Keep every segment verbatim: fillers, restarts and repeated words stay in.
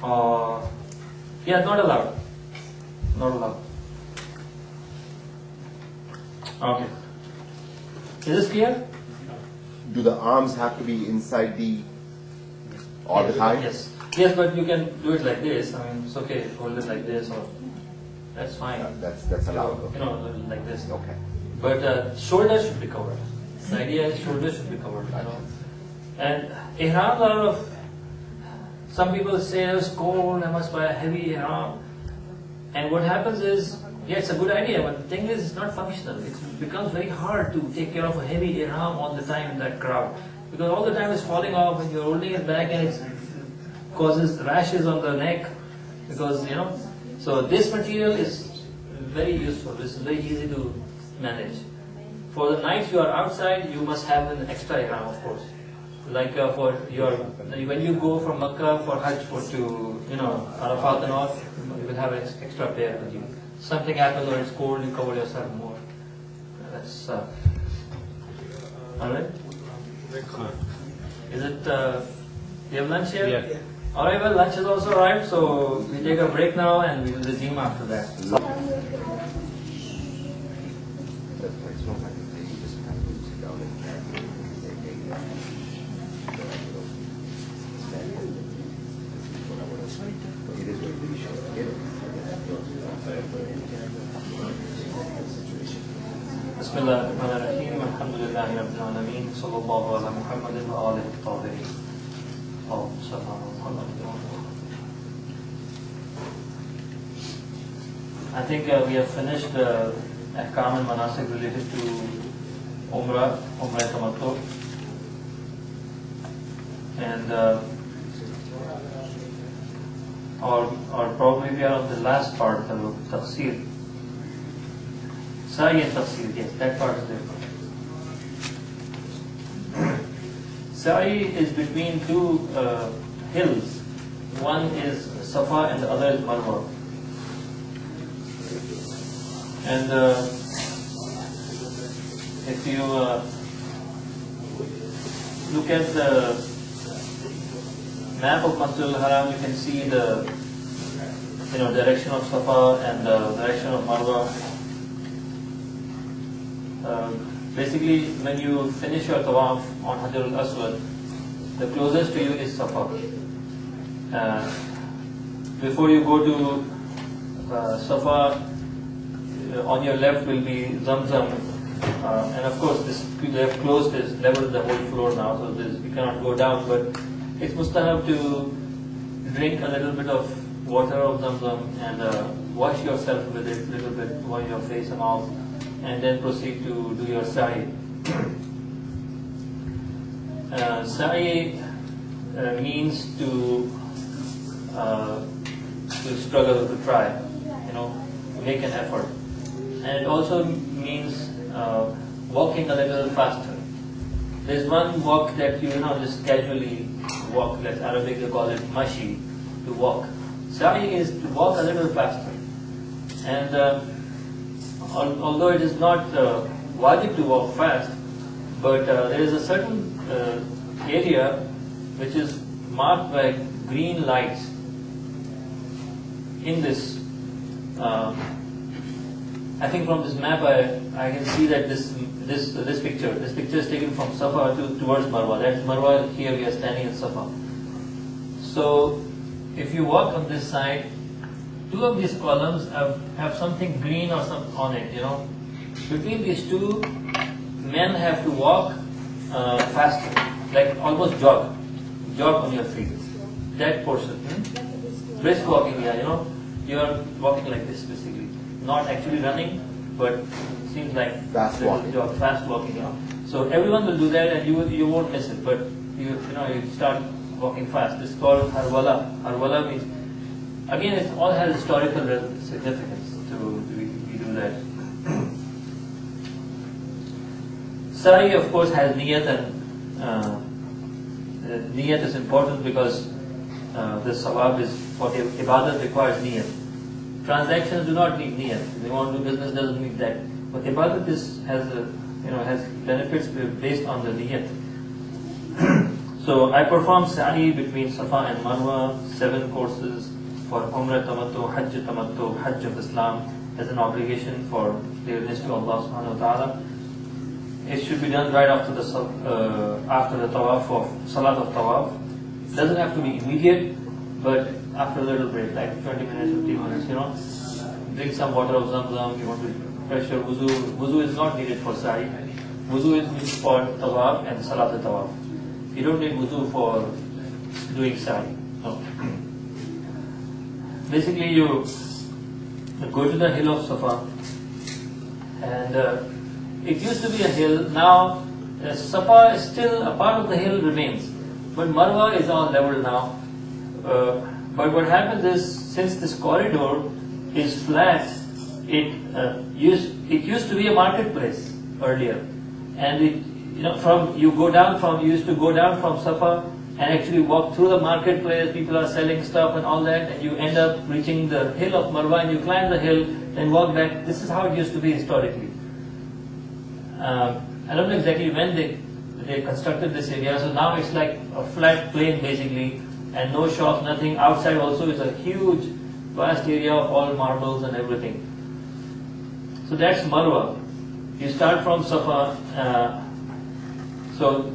Uh, yeah, not allowed. Not allowed. Okay. Is this clear? Do the arms have to be inside the all yes, the time? Yes. Yes, but you can do it like this. I mean, it's okay. Hold it like this, or that's fine. Yeah, that's that's allowed. You know, you know, like this. Okay. But uh, shoulders should be covered. The idea is shoulders should be covered. I know. And ihram, are of some people say it's cold. I must buy a heavy ihram. And what happens is, yeah, it's a good idea, but the thing is, it's not functional. It becomes very hard to take care of a heavy ihram all the time in that crowd, because all the time it's falling off, and you're holding it back, and it causes rashes on the neck. Because you know, so this material is very useful. It's very easy to manage. For the nights you are outside, you must have an extra ihram, of course. Like uh, for your, when you go from Makkah for Hajj or to, you know, Arafat and all, you will have an extra pair with you. Something happens or it's cold, you cover yourself more. That's uh, alright. Is it? Uh, you have lunch here? Yeah. Alright. Well, lunch is also arrived, so we take a break now and we will resume after that. بسم الله الرحمن الرحيم الحمد لله رب العالمين صلى الله على محمد وآله الطاهرين اللهم صل على محمد. I think uh, we have finished the uh, ahkam and manasik related to Umrah, Umrah Tamattu, and uh, or, or probably we are on the last part of the tafsir. Sa'i and tafsir, yes, that part is there. Sa'i is between two uh, hills. One is Safa and the other is Marwa. And uh, if you uh, look at the map of Masjid al-Haram, you can see the you know direction of Safa and the direction of Marwa. Uh, basically, when you finish your tawaf on Hajar al-Aswad, the closest to you is Safa. Uh, before you go to uh, Safa, uh, on your left will be Zamzam, uh, and of course this they have closed this level the whole floor now, so this, you cannot go down. But it's mustahab to drink a little bit of water of Zamzam and uh, wash yourself with it a little bit, wash your face and mouth, and then proceed to do your sa'i. Uh, sa'i uh, means to uh, to struggle, to try, you know, to make an effort, and it also means uh, walking a little faster. There's one walk that you, you know just casually walk. That's Arabic, they call it mashi, to walk. Sa'i is to walk a little faster, and uh, although it is not uh, wajib to walk fast, but uh, there is a certain uh, area which is marked by green lights in this. Uh, I think from this map I, I can see that this this this picture this picture is taken from Safa to, towards Marwa. That's Marwa. Here we are standing in Safa. So if you walk on this side, two of these columns have, have something green or some on it, you know. Between these two, men have to walk uh, faster, like almost jog, jog on your feet. That portion, hmm? brisk walking, yeah, you know. You are walking like this, basically, not actually running, but it seems like fast walking. Jog, fast walking, you know. So everyone will do that, and you you won't miss it. But you you know you start walking fast. This is called harwala. Harwala means, again, it all has historical significance to, to we, we do that. Sa'i, of course, has niyat, and uh, niyat is important because uh, the sawab is for ibadat requires niyat. Transactions do not need niyat. If they want to do business, doesn't need that. But ibadat is has a, you know has benefits based on the niyat. So I perform sa'i between Safa and Marwa, seven courses for Umrah Tamattu, Hajj Tamattu, Hajj of Islam, as an obligation for nearness to Allah subhanahu wa ta'ala. It should be done right after the uh, after the tawaf of Salat of Tawaf. It doesn't have to be immediate, but after a little break, like twenty minutes, fifteen minutes, you know. Drink some water of Zamzam, you want to refresh your wuzu. Wuzu is not needed for sa'i. Wuzu is needed for Tawaf and Salat of Tawaf. You don't need wuzu for doing sa'i. No. Basically, you go to the hill of Safa, and uh, it used to be a hill. Now, uh, Safa is still a part of the hill remains, but Marwa is on level now. Uh, but what happens is, since this corridor is flat, it uh, used it used to be a marketplace earlier, and it you know from you go down from you used to go down from Safa and actually walk through the marketplace. People are selling stuff and all that, and you end up reaching the hill of Marwa, and you climb the hill and walk back. This is how it used to be historically. Uh, I don't know exactly when they they constructed this area. So now it's like a flat plain basically, and no shops, nothing. Outside also is a huge, vast area of all marbles and everything. So that's Marwa. You start from Safa. Uh, so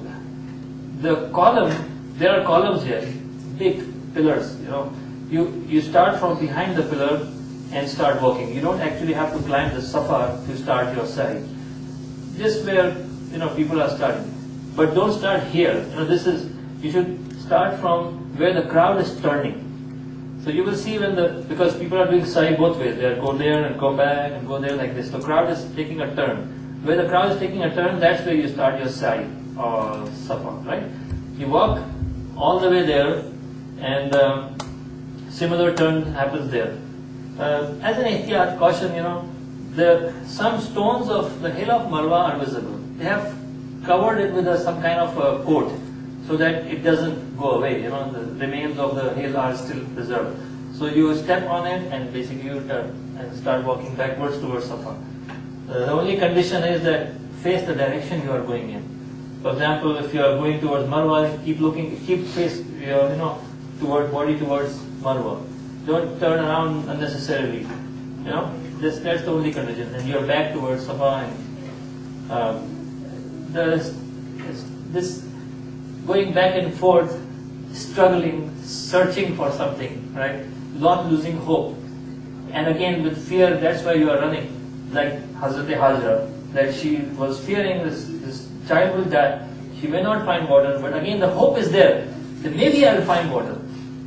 the column, there are columns here, big pillars. You know, you you start from behind the pillar and start walking. You don't actually have to climb the Safa to start your sa'i. Just where you know people are starting, but don't start here. You know, this is you should start from where the crowd is turning. So you will see when the because people are doing sa'i both ways. They go there and go back and go there like this. The crowd is taking a turn. Where the crowd is taking a turn, that's where you start your sa'i or Safa, right? You walk all the way there, and uh, similar turn happens there. Uh, as an ihtiyat caution, you know. The, some stones of the hill of Marwa are visible. They have covered it with a, some kind of a coat so that it doesn't go away. You know, the remains of the hill are still preserved. So you step on it and basically you turn and start walking backwards towards Safa. Uh, the only condition is that face the direction you are going in. For example, if you are going towards Marwa, keep looking, keep face your, you know, toward body towards Marwa. Don't turn around unnecessarily. You know. This, that's the only condition, and you are back towards Safa. And um, there's this going back and forth, struggling, searching for something, right? Not losing hope, and again with fear. That's why you are running, like Hazrat Hajra, that she was fearing this this child will die. She may not find water, but again the hope is there that maybe I will find water.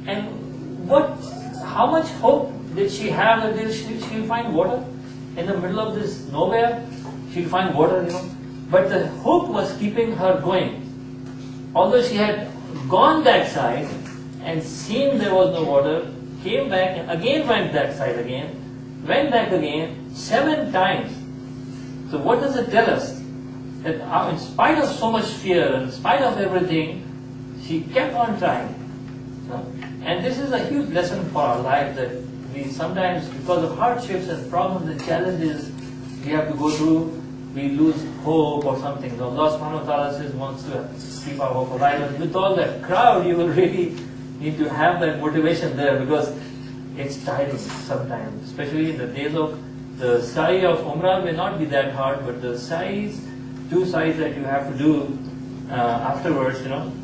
And what? How much hope did she have that she, she'll find water in the middle of this nowhere? She'll find water, you know. But the hope was keeping her going. Although she had gone that side and seen there was no water, came back and again went that side again, went back again, seven times. So what does it tell us? That in spite of so much fear, in spite of everything, she kept on trying. And this is a huge lesson for our life, that we sometimes, because of hardships and problems and challenges we have to go through, we lose hope or something. So Allah subhanahu wa ta'ala says, wants to keep our hope alive. And with all that crowd, you will really need to have that motivation there, because it's tiring sometimes. Especially in the days of the sa'i of Umrah may not be that hard, but the sa'i's, two sa'i's that you have to do uh, afterwards, you know,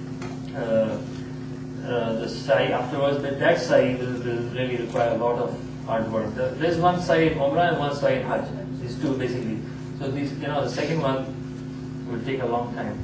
uh, Uh, the sa'i afterwards, but that sa'i will, will really require a lot of hard work. The, there's one sa'i in Umrah and one sa'i in Hajj. These two basically. So these, you know, the second one will take a long time.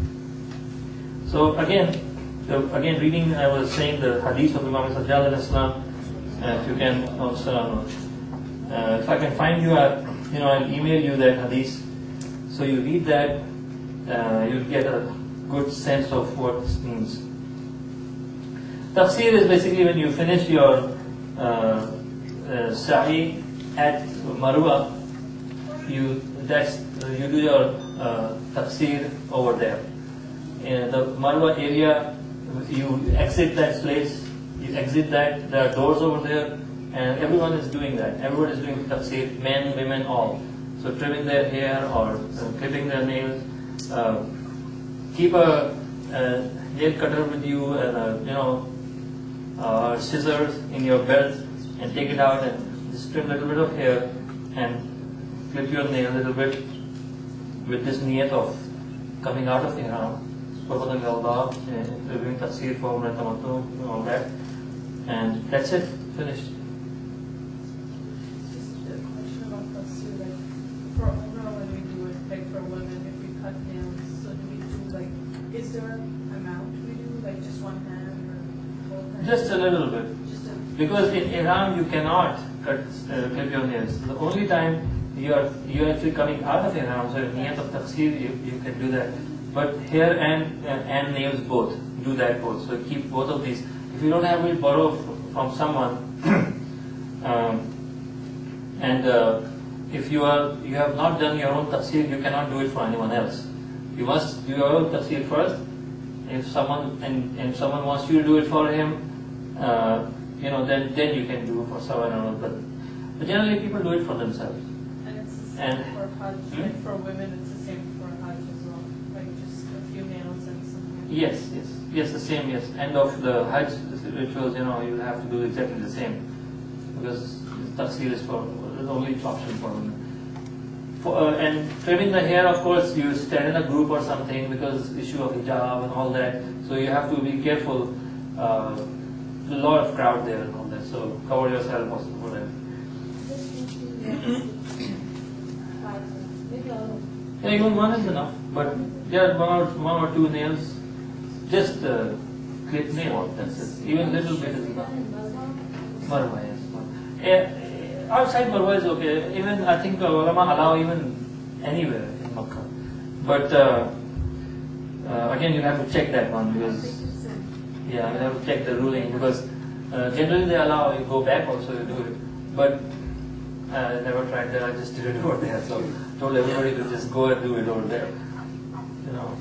So again, so again, reading, I was saying the hadith of Imam Sajjad al-Islam. Uh, if you can, also, uh, if I can find you, uh, you know, I'll email you that hadith. So you read that, uh, you'll get a good sense of what this means. Tafsir is basically when you finish your uh, uh, sa'i at Marwa, you that's uh, you do your uh, tafsir over there. In the Marwa area, you exit that place, you exit that, there are doors over there, and everyone is doing that. Everyone is doing tafsir, men, women, all. So trimming their hair or uh, clipping their nails. Uh, keep a a nail cutter with you and a, you know uh, scissors in your belt and take it out and just trim a little bit of hair and clip your nail a little bit with this niyat of coming out of ihram, Subhanallah, Allah, reviewing tafsir for Umrah Tamattu, all that, and that's it, finished. Just a question about tafsir, like for Umrah when we do it, like for women, if we cut nails, so do we do like, is there an amount we do, like just one hand or both hands? Just a little bit. Just a, Because in ihram you cannot cut, uh, clip your nails. The only time you are you are actually coming out of ihram, so in niyat of tafsir you, you can do that. But hair and uh, and nails both, do that both. So keep both of these. If you don't have to borrow f- from someone, um, and uh, if you are you have not done your own tafsir, you cannot do it for anyone else. You must do your own tafsir first. If someone and, and someone wants you to do it for him, uh, you know, then then you can do for someone else. But, but generally, people do it for themselves. and it's the same And- for Hajj, Hmm? like for women it's the same for Hajj as well, like just a few nails and some hair. Yes, yes, yes, the same. Yes, end of the Hajj rituals, you know, you have to do exactly the same because tafsir is for the only option for women. For, uh, and trimming the hair, of course, you stand in a group or something because issue of hijab and all that. So you have to be careful. Uh, a lot of crowd there and all that. So cover yourself also for that. Yeah, even one is enough. But yeah, one or one or two nails, just uh, clip nail. That's it. Even little bit is enough. Marwa, yes. Marwa. Eh, Outside Marwa is okay. Even I think uh, ulama allow even anywhere in Makkah. But uh, uh, again, you have to check that one because yeah, you have to check the ruling because uh, generally they allow you go back also you do it. But uh, I never tried that. I just did it over there. So told everybody to just go and do it over there. You know,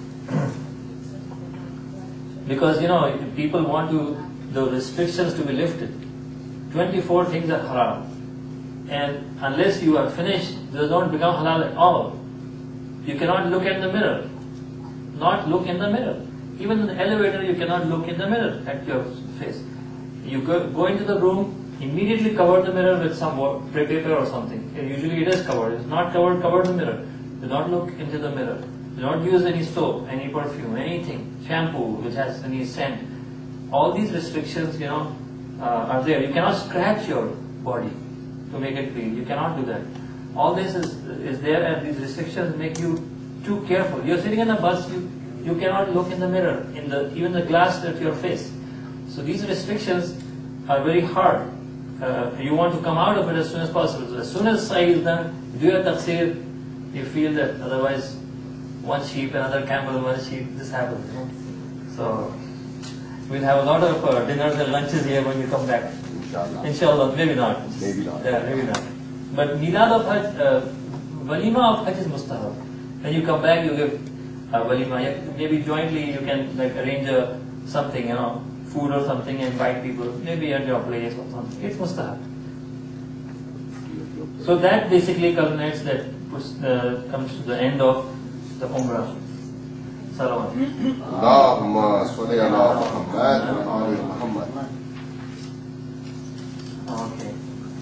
because you know people want to the restrictions to be lifted. twenty-four things are haram. And unless you are finished, does not become halal at all. You cannot look at the mirror. Not look in the mirror. Even in the elevator, you cannot look in the mirror at your face. You go, go into the room, immediately cover the mirror with some wa- paper or something. And usually it is covered. If it's not covered, cover the mirror. Do not look into the mirror. Do not use any soap, any perfume, anything, shampoo which has any scent. All these restrictions, you know, uh, are there. You cannot scratch your body to make it clean. You cannot do that. All this is is there, and these restrictions make you too careful. You're sitting in a bus, you you cannot look in the mirror, in the even the glass at your face. So these restrictions are very hard. Uh, you want to come out of it as soon as possible. So as soon as sa'i is done, do your tafsir, you feel that otherwise one sheep, another camel, one sheep, this happens. You know? So we'll have a lot of uh, dinners and lunches here when you come back. Inshallah. Inshallah, maybe not. Maybe not. Yeah, maybe not. But milad of Hajj, uh, walima of Hajj is mustahab. When you come back, you give uh, walima. You- Maybe jointly you can like arrange a, something, you know, food or something, and invite people. Maybe at your place or something. It's mustahab. So that basically culminates, that puts, uh, comes to the end of the Umrah. Salawat. Allahumma salli ala Muhammad wa ali Muhammad. Okay.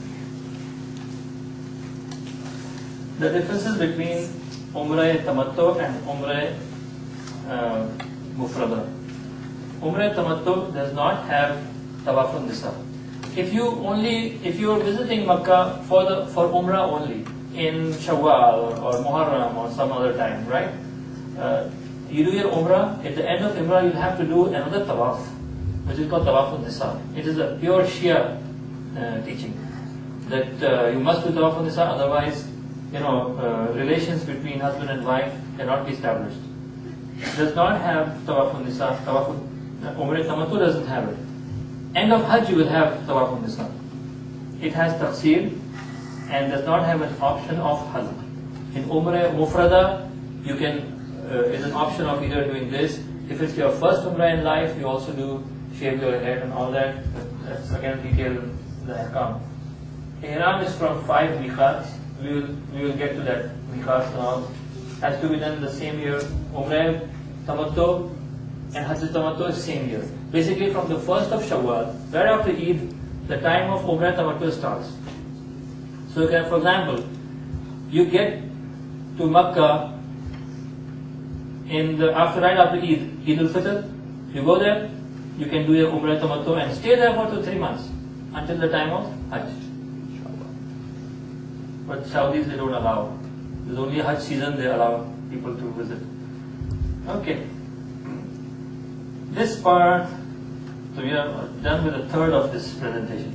The differences between Umrah Tamattu and Umrah uh, Mufrada. Umrah Tamattu does not have Tawaf Nisa. If you only, if you are visiting Makkah for the for Umrah only in Shawwal or, or Muharram or some other time, right? Uh, you do your Umrah. At the end of Umrah, you'll have to do another Tawaf, which is called Tawaf Nisa. It is a pure Shia uh, teaching that uh, you must do Tawaf Nisa, otherwise, you know, uh, relations between husband and wife cannot be established. It does not have Tawaf Nisa. Tawaf Umrah Tamattu doesn't have it. End of Hajj you will have Tawaf Nisa. It has tafsir and does not have an option of halq. In Umrah Mufrada, you can uh, is an option of either doing this. If it's your first Umrah in life, you also do shave your head and all that. But that's again detailed in the Ahkam. Ihram is from five miqats. We will we will get to that miqats now. Has to be done the same year. Umrah Tamattu and Hajj Tamattu is same year. Basically from the first of Shawwal, right after Eid, the time of Umrah Tamattu starts. So you can, for example, you get to Makkah in the after right after Eid, Eid al-Fitr, you go there, you can do your Umrah Tamattu and stay there for two, three months until the time of Hajj. But Saudis they don't allow. There's only Hajj season they allow people to visit. Okay. This part, so we are done with a third of this presentation.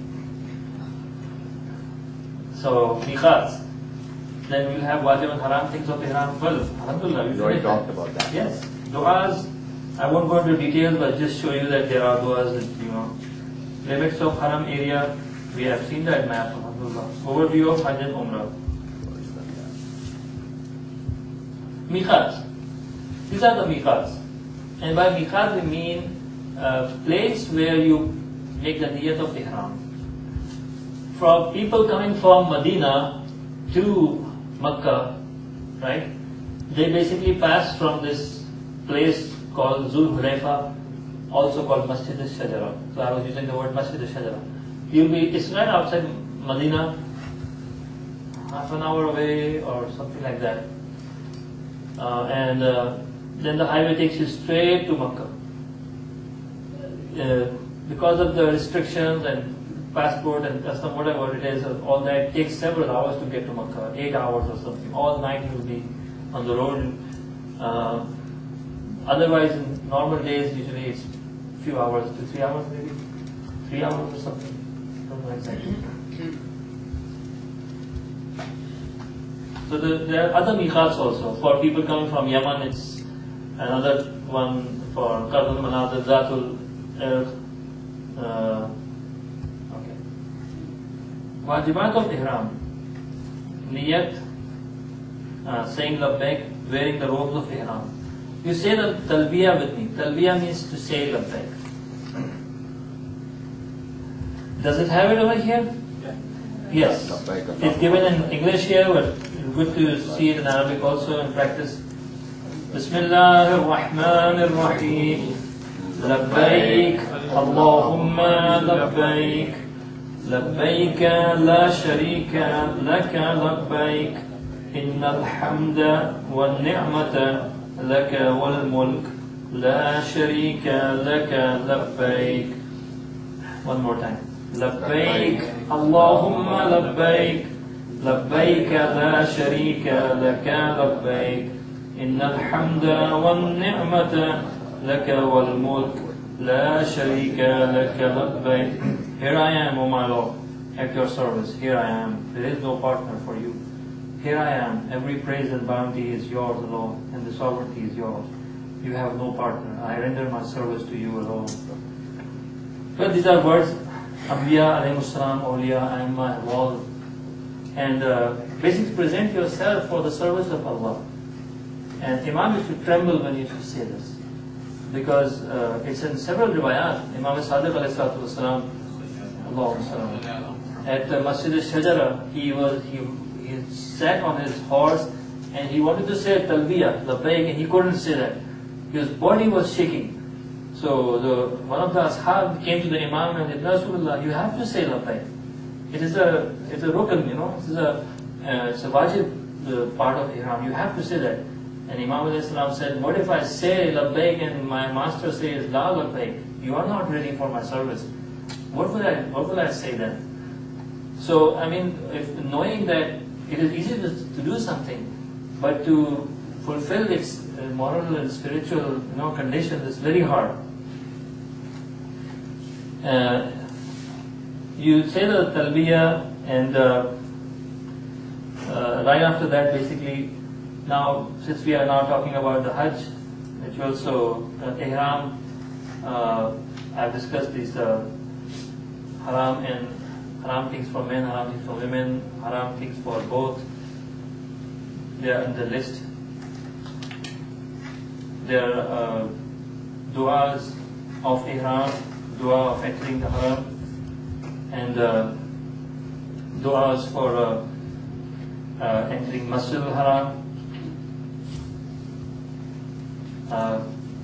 So, miqats. Then we'll have wajib and haram things of ihram. Well, alhamdulillah, we You already finished talked that. about that. Yes. Du'as, I won't go into details, but just show you that there are du'as, that, you know. Limits of haram area, we have seen that map, alhamdulillah. Overview of Hajj and Umrah. Miqats. These are the miqats. And by miqat we mean a place where you make the niyat of ihram. For people coming from Medina to Makkah, right? They basically pass from this place called Zul Hulayfa, also called Masjid al-Shajara. So I was using the word Masjid al-Shajara. You'll be, it's right outside Medina, half an hour away or something like that. Uh, and uh, then the highway takes you straight to Makkah. Uh, because of the restrictions and passport and custom, whatever it is, all that takes several hours to get to Makkah, eight hours or something. All night you'll be on the road. Uh, otherwise, in normal days, usually it's a few hours, two, three hours maybe, three hours or something. Don't know exactly. So the, there are other miqats also. For people coming from Yemen, it's another one for Qarn al-Manazir, Zatul Irq. Uh, okay. Wajibat of Ihram. Niyat, uh, saying labbaik, wearing the robes of Ihram. You say the talbiyah with me. Talbiyah means to say labbaik. Does it have it over here? Yes. It's given in English here, but it's good to see it in Arabic also and practice. Bismillah ar-Rahman ar-Rahim. Labbaik, Allahumma labbaik. Labbaik la sharika laka labbaik. Inna al-hamda wa ni'mata laka wal mulk. La sharika laka labbaik. One more time. لبيك اللهم لبيك لبيك لا شريك لك لبيك إن الحمد والنعمة لك والملك لا شريك لك لبيك. Here I am, O my Lord, at your service. Here I am. There is no partner for you. Here I am. Every praise and bounty is yours alone, and the sovereignty is yours. You have no partner. I render my service to you alone. But these are words. Anbiya alayhi salam, awliya, Aimma, all. And uh, basically present yourself for the service of Allah. And Imam used to tremble when he used to say this. Because uh, it's in several riwayat. Imam Sadiq alayhi salatu wasalam, Allahumma salam, at uh, Masjid al-Shajara, he was, he, he sat on his horse and he wanted to say talbiyah, labbaik, and he couldn't say that. His body was shaking. So the, one of the ashab came to the Imam and said, Rasulullah, you have to say labbaik. It is a, it's a rukn, you know, it's a, uh, it's a wajib uh, part of ihram. You have to say that. And Imam alayhi salam said, what if I say labbaik and my master says la labbaik? You are not ready for my service. What will I, what will I say then? So, I mean, if knowing that it is easy to, to do something, but to fulfill its uh, moral and spiritual, you know, conditions is very hard. Uh, you say the talbiyah and uh, uh, right after that basically, now since we are now talking about the Hajj ritual, so uh, ihram, uh, I've discussed these uh, haram and haram things for men, haram things for women, haram things for both. They are in the list. There are uh, du'as of ihram, dua of entering the haram, and uh, du'as for uh, uh, entering Masjid al-Haram. Uh,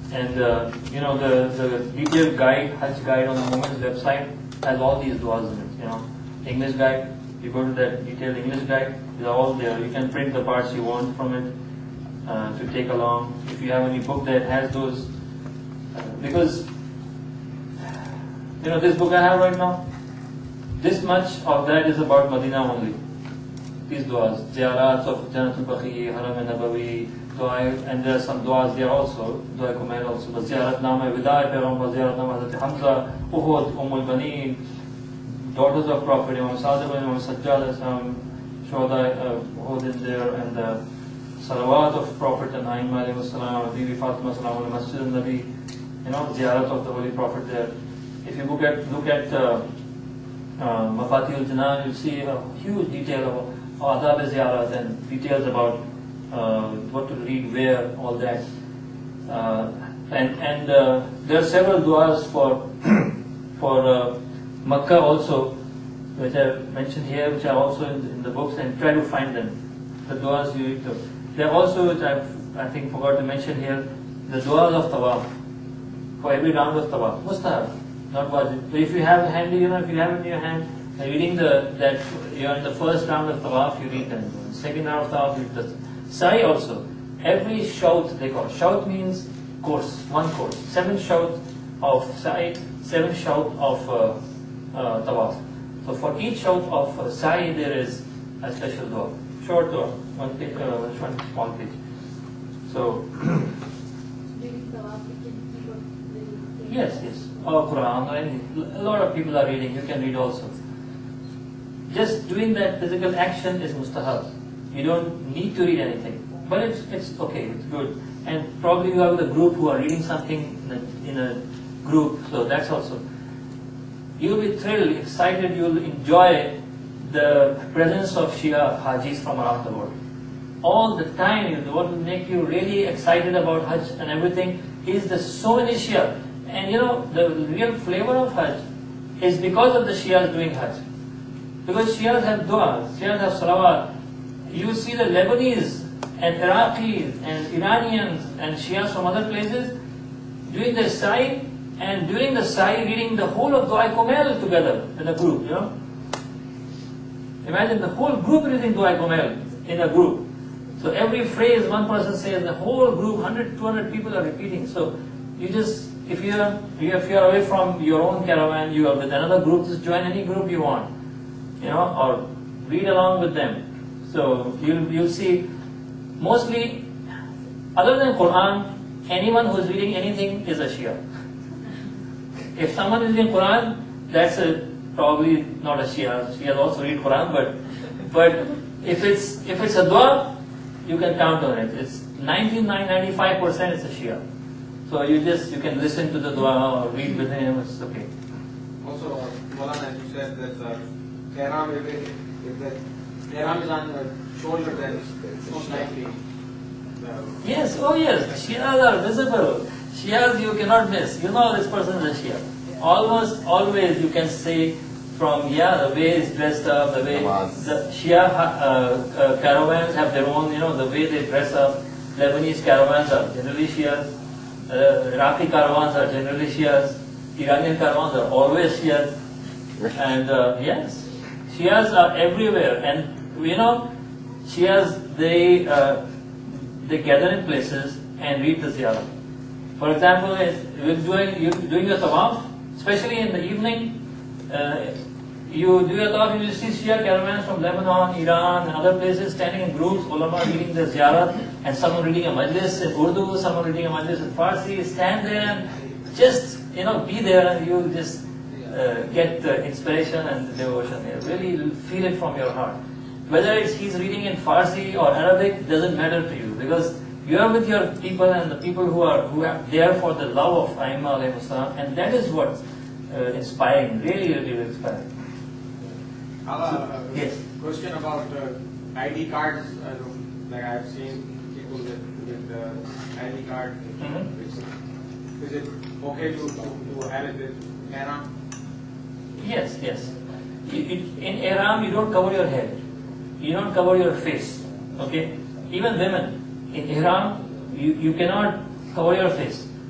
And uh, you know, the, the detailed guide, Hajj guide on the Women's website has all these du'as in it. You know, English guide, you go to that detailed English guide, they're all there. You can print the parts you want from it uh, to take along. If you have any book that has those, uh, because you know, this book I have right now, this much of that is about Medina only. These du'as, ziyarats of Jannatul Baqi, Haram Nabawi, dua, and there are some du'as there also, dua kumail also, but ziyarat nama Vidai Payghambar, ziyarat nama Hazrat Hamza, Uhud, Ummul Baneen, daughters of Prophet, Imam Sadiq, Imam Sajjad, Shuhada, Uhud is there, and the salawat of Prophet and Aim alayhi salam, Bibi Fatima salam, Masjid al-Nabi, you know, ziyarat of the Holy Prophet there. If you look at, look at uh, uh, Mafatihul Jinan, you'll see a huge detail of adab ziyarat and details about uh, what to read, where, all that. Uh, and and uh, there are several du'as for for uh, Makkah also, which I mentioned here, which are also in, in the books, and try to find them. The du'as you read. There are also, which I've, I think forgot to mention here, the du'as of tawaf. For every round of tawaf. Mustahab, not wajib. If you have handy, you know, if you have it in your hand, reading the, that you're in the first round of tawaf, you read them. Second round of tawaf, you read the sa'i also. Every shout, they call it. Shout means course, one course. Seven shout of sa'i, seven shout of uh, uh, tawaf. So for each shout of uh, sa'i, there is a special dua. Short dua, one page, uh, one small page. So, yes, yes. Or Quran or anything. A lot of people are reading, you can read also. Just doing that physical action is mustahab. You don't need to read anything. But it's, it's okay, it's good. And probably you have a group who are reading something in a, in a group, so that's also. You'll be thrilled, excited, you'll enjoy the presence of Shia Hajis from around the world. All the time, what will make you really excited about Hajj and everything is the so many Shia. And you know, the real flavor of Hajj is because of the Shias doing Hajj. Because Shias have dua, Shias have salawat. You see the Lebanese and Iraqis and Iranians and Shias from other places doing the sa'i, and during the sa'i reading the whole of Dua Kumail together in a group, you know. Imagine the whole group reading Dua Kumail in a group. So every phrase one person says, the whole group, one hundred, two hundred people are repeating. So you just, if you're, if you're away from your own caravan, you are with another group, just join any group you want. You know, or read along with them. So you'll, you'll see, mostly, other than Quran, anyone who's reading anything is a Shia. If someone is reading Quran, that's a, probably not a Shia. Shias also read Quran, but but if it's if it's a dua, you can count on it. It's ninety-nine, ninety-five percent it's a Shia. So you just you can listen to the dua or read with him. It's okay. Also, uh, Maulana, you said that uh, Ihram, if, it, if the Ihram is on the shoulder, then it's most likely. Uh, Yes, oh yes, Shias are visible. Shias you cannot miss. You know this person is a Shia. Almost always you can say from, yeah, the way he's dressed up, the way the Shia uh, uh, caravans have their own, you know, the way they dress up. Lebanese caravans are generally Shias. Uh, Iraqi caravans are generally Shias. Iranian caravans are always Shias. And uh, yes, Shias are everywhere. And you know, Shias, they uh, they gather in places and read the ziyarah. For example, you're doing, you're doing your tawaf, especially in the evening, uh, you do your tawaf, you will see Shia caravans from Lebanon, Iran, and other places standing in groups, ulama reading the ziyarat, and someone reading a majlis in Urdu, someone reading a majlis in Farsi. Stand there and just, you know, be there, and you just uh, get the inspiration and the devotion. You really feel it from your heart. Whether it's he's reading in Farsi or Arabic, doesn't matter to you, because you are with your people and the people who are who are there for the love of Aimma alayhi salam, and that is what's uh, inspiring, really, really inspiring. Allah, uh, Yes. Question about uh, I D cards. Uh, like I've seen people with, with uh, I D card. Mhm. Is it okay to, to, to have it with Ihram? Yes, yes. You, you, in Ihram, you don't cover your head. You don't cover your face. Okay? Even women, in Ihram, you, you cannot cover your face.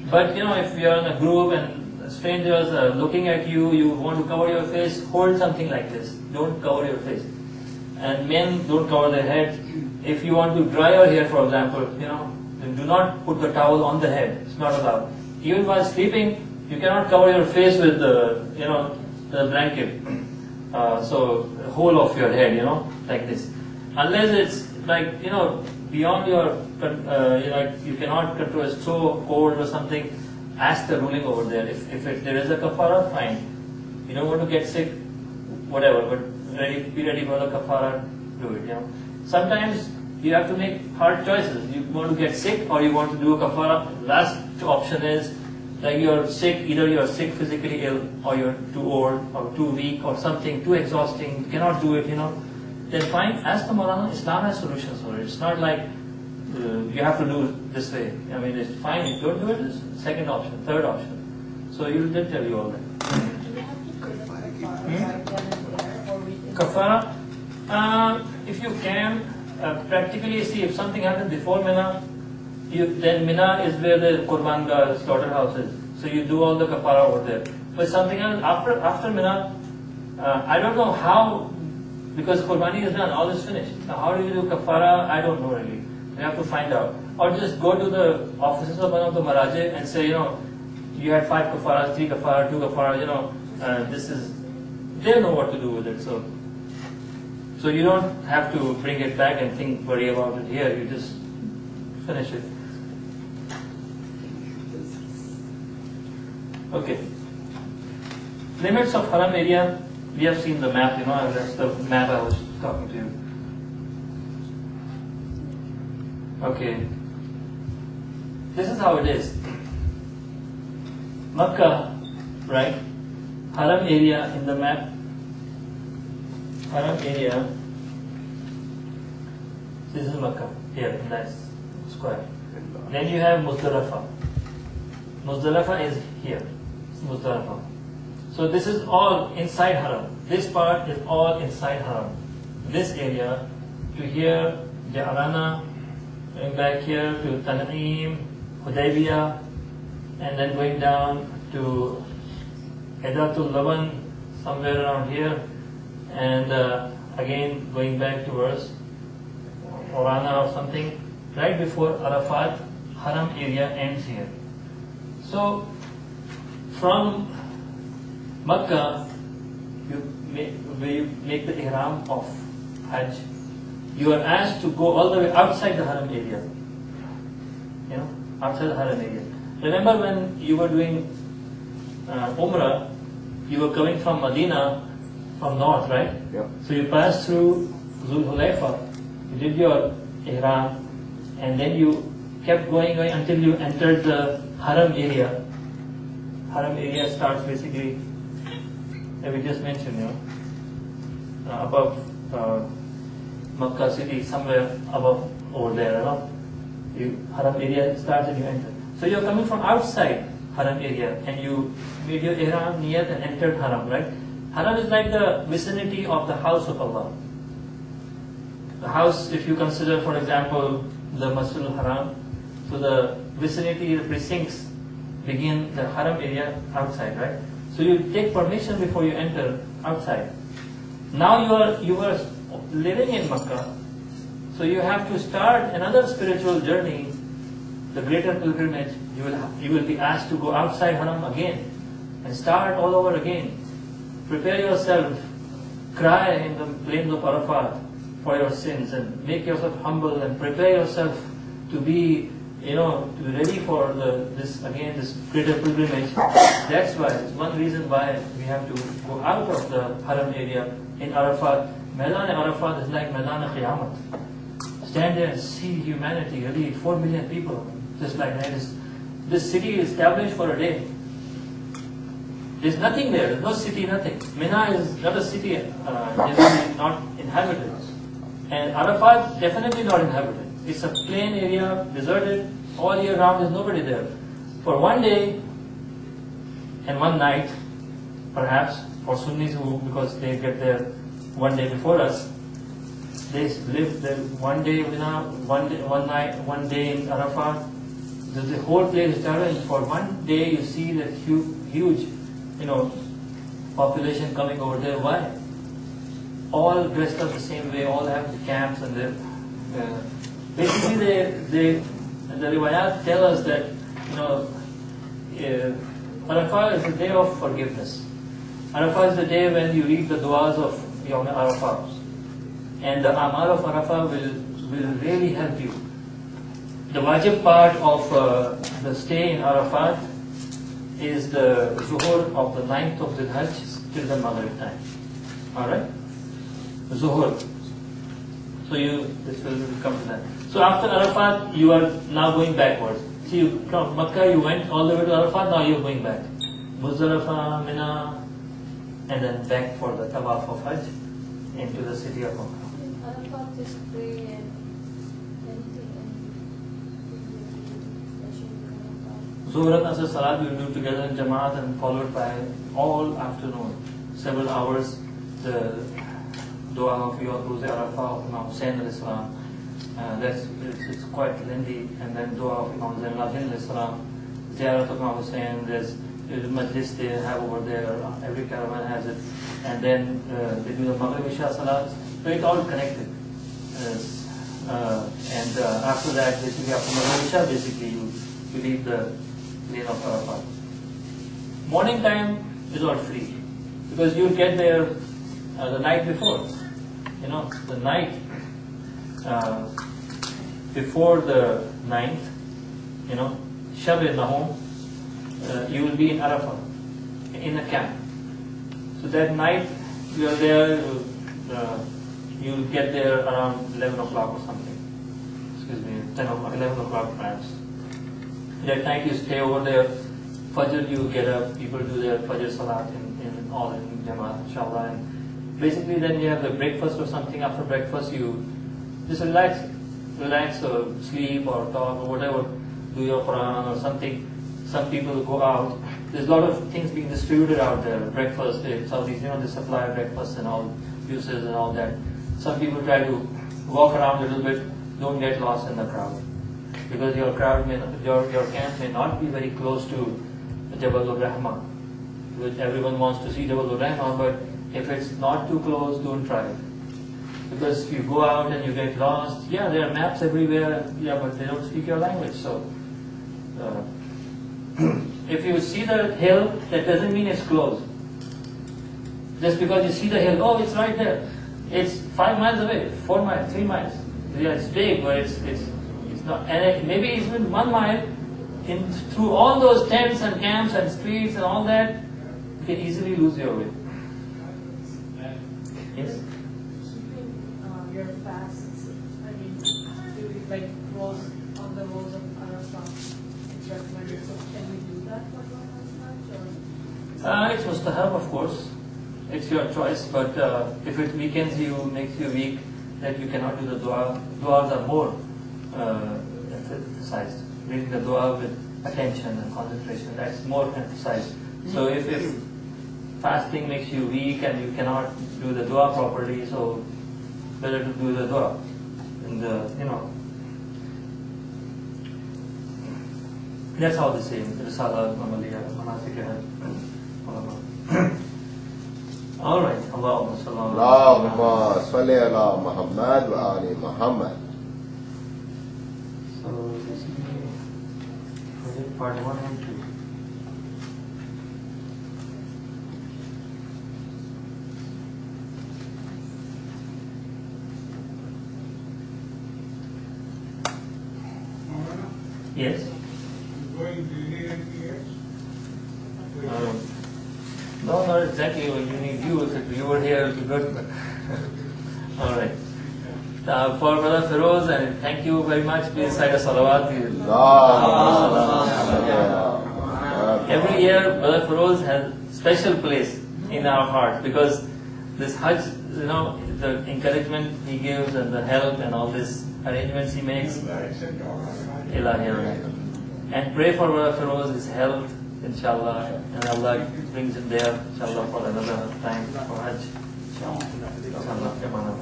But you know, if you are in a group and strangers are looking at you, you want to cover your face, hold something like this. Don't cover your face. And men don't cover their head. If you want to dry your hair, for example, you know, then do not put the towel on the head. It's not allowed. Even while sleeping, you cannot cover your face with the, you know, the blanket. Uh, so, the whole of your head, you know, like this. Unless it's like, you know, beyond your, uh, you know, you cannot control, it's so cold or something, ask the ruling over there. If, if it, there is a kafara, fine. You don't want to get sick, whatever, but ready, be ready for the kafara, do it, you know. Sometimes you have to make hard choices. You want to get sick or you want to do a kafara. Last option is, like you're sick, either you're sick physically ill or you're too old or too weak or something, too exhausting, you cannot do it, you know. Then fine, ask the Maulana, Islam has solutions for it. It's not like uh, you have to do it this way. I mean, it's fine, if you don't do it, it's second option, third option. So you did tell you all that. Do we have to pay the kafara right then and there, or we can... Kafara, uh, if you can, uh, practically see if something happened before Mina, you, then Mina is where the Qurban Gah slaughterhouse is. So you do all the kafara over there. But something else, after, after Mina, uh, I don't know how, because Qurbani is done, all is finished. Now how do you do kafara? I don't know really. You have to find out. Or just go to the offices of one of the Marajeh and say, you know, you had five kafaras, three kafara, two kafara, you know, uh, this is, they know what to do with it. So so you don't have to bring it back and think, worry about it here. You just finish it. Okay. Limits of Haram area. We have seen the map, you know, that's the map I was talking to you. Okay. This is how it is. Makkah, right? Haram area in the map. Haram area. This is Makkah, here in that square. Then you have Muzdalifah. Muzdalifah is here. It's Muzdalifah. So this is all inside Haram. This part is all inside Haram. This area to here, Ja'alana, going back here to Tan'im, Hudaybiyah, and then going down to Edatul Laban, somewhere around here, and uh, again going back towards Orana or something. Right before Arafat, Haram area ends here. So from Makkah, you make, where you make the ihram of Hajj, you are asked to go all the way outside the Haram area. You know, outside the Haram area. Remember when you were doing uh, Umrah, you were coming from Medina, from north, right? Yeah. So you passed through Zul Hulayfa, you did your ihram, and then you kept going, going until you entered the Haram area. Haram area starts basically, that we just mentioned, you know, uh, above uh, Makkah city, somewhere above over there, you know. You, Haram area starts and you enter. So you're coming from outside Haram area and you made your ihram, niyat and entered Haram, right? Haram is like the vicinity of the house of Allah. The house, if you consider, for example, the Masjid al-Haram, so the vicinity, the precincts begin the Haram area outside, right? So you take permission before you enter outside. Now you are you are living in Makkah, so you have to start another spiritual journey, the greater pilgrimage. You will have, you will be asked to go outside Haram again and start all over again. Prepare yourself, cry in the plains of Arafat for your sins, and make yourself humble and prepare yourself to be, you know, to be ready for the, this again this greater pilgrimage. That's why it's one reason why we have to go out of the Haram area in Arafat. Maidan Arafat is like Maidan Qiyamat. Stand there and see humanity, really four million people, just like that. Is this city is established for a day. There's nothing there. There's no city, nothing. Mina is not a city, uh, generally not inhabited. And Arafat, definitely not inhabited. It's a plain area, deserted, all year round, there's nobody there. For one day and one night, perhaps, for Sunnis who, because they get there one day before us, they live there one day, Mina, one day, one night, one day in Arafat. the, the whole place is crowded, and for one day you see that huge, huge, you know, population coming over there. Why? All dressed up the same way, all have the camps, and they uh, basically they, they the riwayat tell us that, you know, uh, Arafah is the day of forgiveness. Arafah is the day when you read the du'as of Yawm Arafah, and the amal of Arafah will will really help you. The wajib part of uh, the stay in Arafat is the zuhur of the ninth of the Hajj till the Maghrib time. Alright? Zuhur. So you, this will come to that. So after Arafat, you are now going backwards. See, you, from Makkah you went all the way to Arafat, now you are going back. Muzdalifah, Mina, and then back for the Tawaf of Hajj into the city of Makkah. Arafat is pray and anything and Zuhur and Asr Salat we will do together in Jamaat and followed by all afternoon, several hours, the Dua of Roze Arafah of Imam Hussain alayhi salam. Uh, that's it's, it's quite lengthy, and then Dua of Imam Zain al-Abidin alayhi salam, Ziyarat of Imam Hussain. There's there's a majlis they have over there. Every caravan has it, and then uh, they do the Maghrib Isha Salat. So it's all connected. Uh, uh, and uh, after that, basically after Maghrib Isha, basically you you leave the lane of Arafat. Morning time is all free because you get there uh, the night before. You know, the night uh, before the ninth, you know, Shab-e-Nahum, uh, you will be in Arafah, in a camp. So that night you are there, uh, you will get there around eleven o'clock or something. Excuse me, ten o'clock, eleven o'clock perhaps. That night you stay over there. Fajr you get up, people do their Fajr Salat in, in all in Jamaat, inshallah. And basically then you have the breakfast or something. After breakfast you just relax, relax or sleep or talk or whatever, do your Quran or something. Some people go out. There's a lot of things being distributed out there. Breakfast, they, Saudis, you know, they supply breakfast and all, juices and all that. Some people try to walk around a little bit, don't get lost in the crowd. Because your crowd may not, your, your camp may not be very close to Jabal ur-Rahma, which everyone wants to see Jabal ur-Rahma, but if it's not too close, don't try it. Because if you go out and you get lost, yeah, there are maps everywhere, yeah, but they don't speak your language, so uh, if you see the hill, that doesn't mean it's closed. Just because you see the hill, oh, it's right there. It's five miles away, four miles, three miles. Yeah, it's big, but it's it's it's not. And it, maybe even one mile. In through all those tents and camps and streets and all that, you can easily lose your way. Yes. Um, your fasts, I mean, do we like rolls on the rolls of Arafah? It's recommended. So can we do that for one or? Uh, it's mustahab, of course. It's your choice, but uh, if it weakens you, makes you weak, that you cannot do the dua. Duas are more uh, emphasized. Reading the dua with attention and concentration, that's more emphasized. So if, if fasting makes you weak and you cannot do the dua properly, so better to do the dua. And the, you know, that's how they say in Risala, Mamaliya, Manasik Hajj. All right. Allahumma salli Allahumma salli ala Muhammad wa ali Muhammad. So basically, project part one and two. Yes. Going to need anything else? Um, no, not exactly. You need you. If you were here, it would be good. All right. Uh, for Brother Feroz, and thank you very much. Please recite a salawat. Every year, Brother Feroz has special place in our heart because this Hajj, you know, the encouragement he gives and the help and all these arrangements he makes. Ilahi. And pray for Brother Feroz, his health, inshallah, and Allah brings him there, inshallah, for another time for Hajj. Inshallah. Inshallah.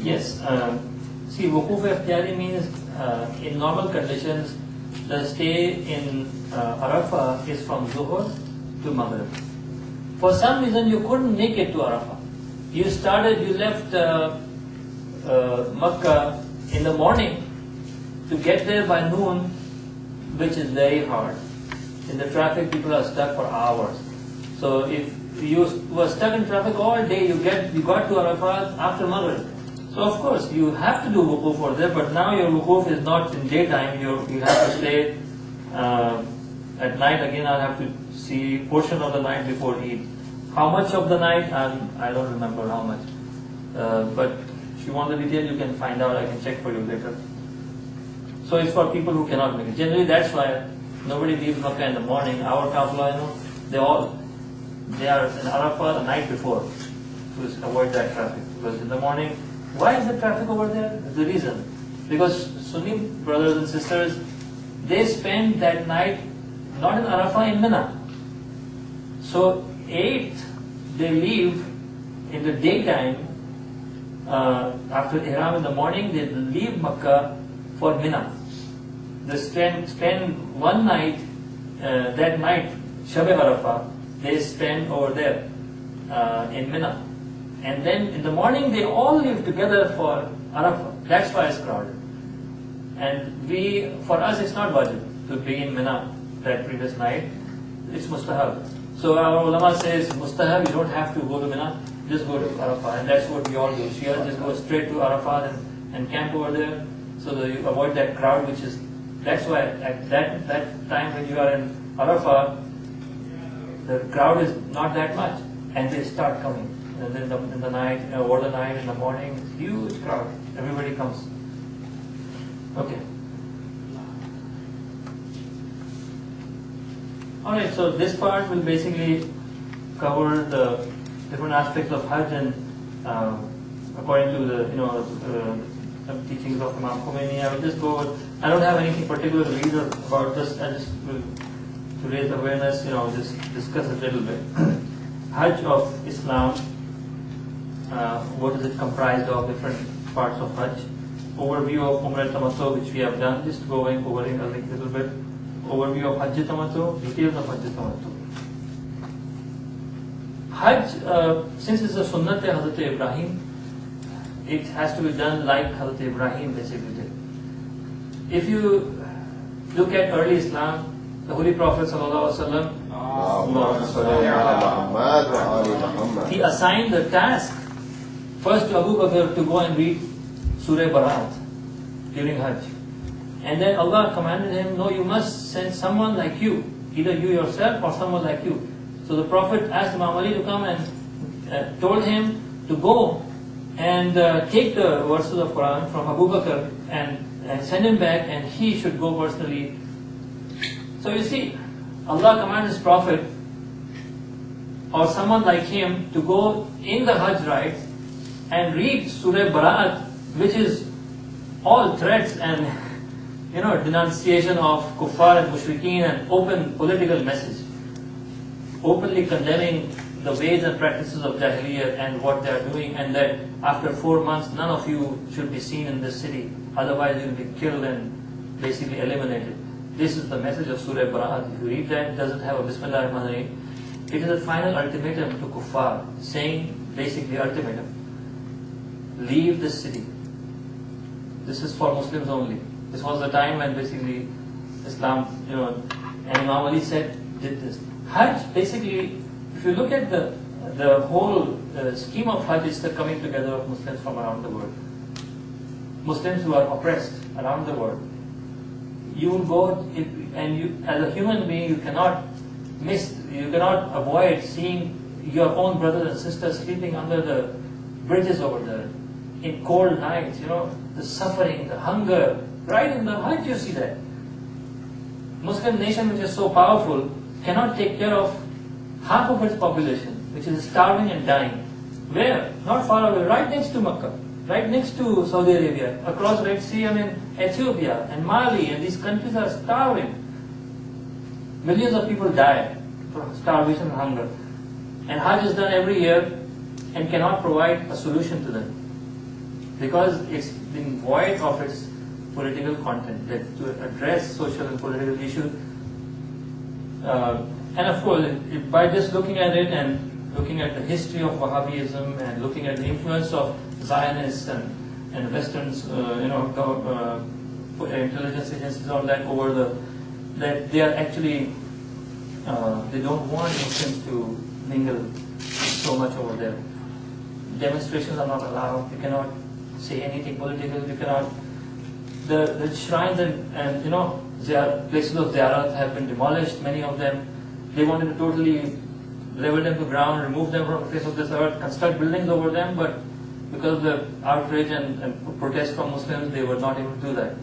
Yes. Um, see, Wukuf Ikhtiyari means uh, in normal conditions, the stay in uh, Arafah is from Zuhur to Maghrib. For some reason, you couldn't make it to Arafah. You started, you left uh, uh, Makkah in the morning to get there by noon, which is very hard. In the traffic, people are stuck for hours. So if you were stuck in traffic all day, you get you got to Arafat after Maghrib. So of course you have to do wukuf for there, but now your wukuf is not in daytime. You you have to stay uh, at night. Again, I'll have to see portion of the night before Eid. How much of the night? I'm, I don't remember how much. Uh, but if you want the detail, you can find out. I can check for you later. So it's for people who cannot make it. Generally, that's why nobody leaves Makkah in the morning. Our Kafla, you know, they all they are in Arafah the night before to avoid that traffic. Because in the morning, why is the traffic over there? The reason, because Sunni brothers and sisters, they spend that night not in Arafah, in Mina. So eighth, they leave in the daytime. Uh, after Ihram in the morning, they leave Makkah for Mina. They spend, spend one night, uh, that night, Shab Arafah, they spend over there uh, in Mina. And then in the morning, they all live together for Arafah. That's why it's crowded. And we, for us, it's not wajib to be in Mina that previous night. It's mustahab. So our ulama says, mustahab, you don't have to go to Mina, just go to Arafah. And that's what we all do. Shia just go straight to Arafah and, and camp over there, so that you avoid that crowd, which is, that's why at that, that time when you are in Arafah, the crowd is not that much, and they start coming. And then in the, in the night, uh, over the night, in the morning, huge crowd. Everybody comes. Okay. Alright, so this part will basically cover the different aspects of Hajj, and uh, according to the, you know, uh, teachings of Imam Khomeini, I will just go. I don't have anything particular to read about this. I just will, to raise awareness, you know, just discuss a little bit. Hajj of Islam. Uh, what is it comprised of? Different parts of Hajj. Overview of Umrah Tamattu, which we have done. Just going over it a little bit. Overview of Hajj Tamattu. Details of Hajj Tamattu. Hajj, uh, since it's a Sunnat Hazrat Ibrahim, it has to be done like Hazrat Ibrahim basically did. If you look at early Islam, the Holy Prophet Sallallahu Alaihi Wasallam, he assigned the task first to Abu Bakr to go and read Surah Barat during Hajj. And then Allah commanded him, no, you must send someone like you, either you yourself or someone like you. So the Prophet asked Imam Ali to come and uh, told him to go and uh, take the verses of Quran from Abu Bakr and, and send him back, and he should go personally. So you see, Allah commands His Prophet or someone like him to go in the Hajj rite and read Surah Barat, which is all threats and, you know, denunciation of kuffar and mushrikeen and open political message, openly condemning the ways and practices of Jahiliyyah and what they are doing, and that after four months none of you should be seen in this city, otherwise you will be killed and basically eliminated. This is the message of Surah Barat. If you read that, it doesn't have a Bismillah ar-Rahman ar-Rahim. It is a final ultimatum to kuffar, saying basically ultimatum, leave this city. This is for Muslims only. This was the time when basically Islam, you know, and Imam Ali said, did this. Hajj, basically, if you look at the the whole uh, scheme of Hajj, is the coming together of Muslims from around the world. Muslims who are oppressed around the world. You will go, if, and you, as a human being, you cannot miss, you cannot avoid seeing your own brothers and sisters sleeping under the bridges over there in cold nights. You know, the suffering, the hunger. Right in the Hajj, you see that. Muslim nation, which is so powerful, cannot take care of half of its population, which is starving and dying. Where? Not far away, right next to Makkah, right next to Saudi Arabia, across Red Sea, I mean Ethiopia and Mali, and these countries are starving. Millions of people die from starvation and hunger. And Hajj is done every year and cannot provide a solution to them. because it's been void of its political content, that to address social and political issues. Uh, and of course, it, it, by just looking at it and looking at the history of Wahhabism and looking at the influence of Zionists and, and Western, uh, you know, uh, intelligence agencies, all that over the, that they are actually, uh, they don't want Muslims to mingle so much over there. Demonstrations are not allowed. You cannot say anything political. You cannot. The, the shrines and, and you know ziyar, places of ziyarat have been demolished. Many of them, they wanted to totally level them to ground, remove them from the face of this earth, construct buildings over them. But because of the outrage and, and protest from Muslims, they were not able to do that.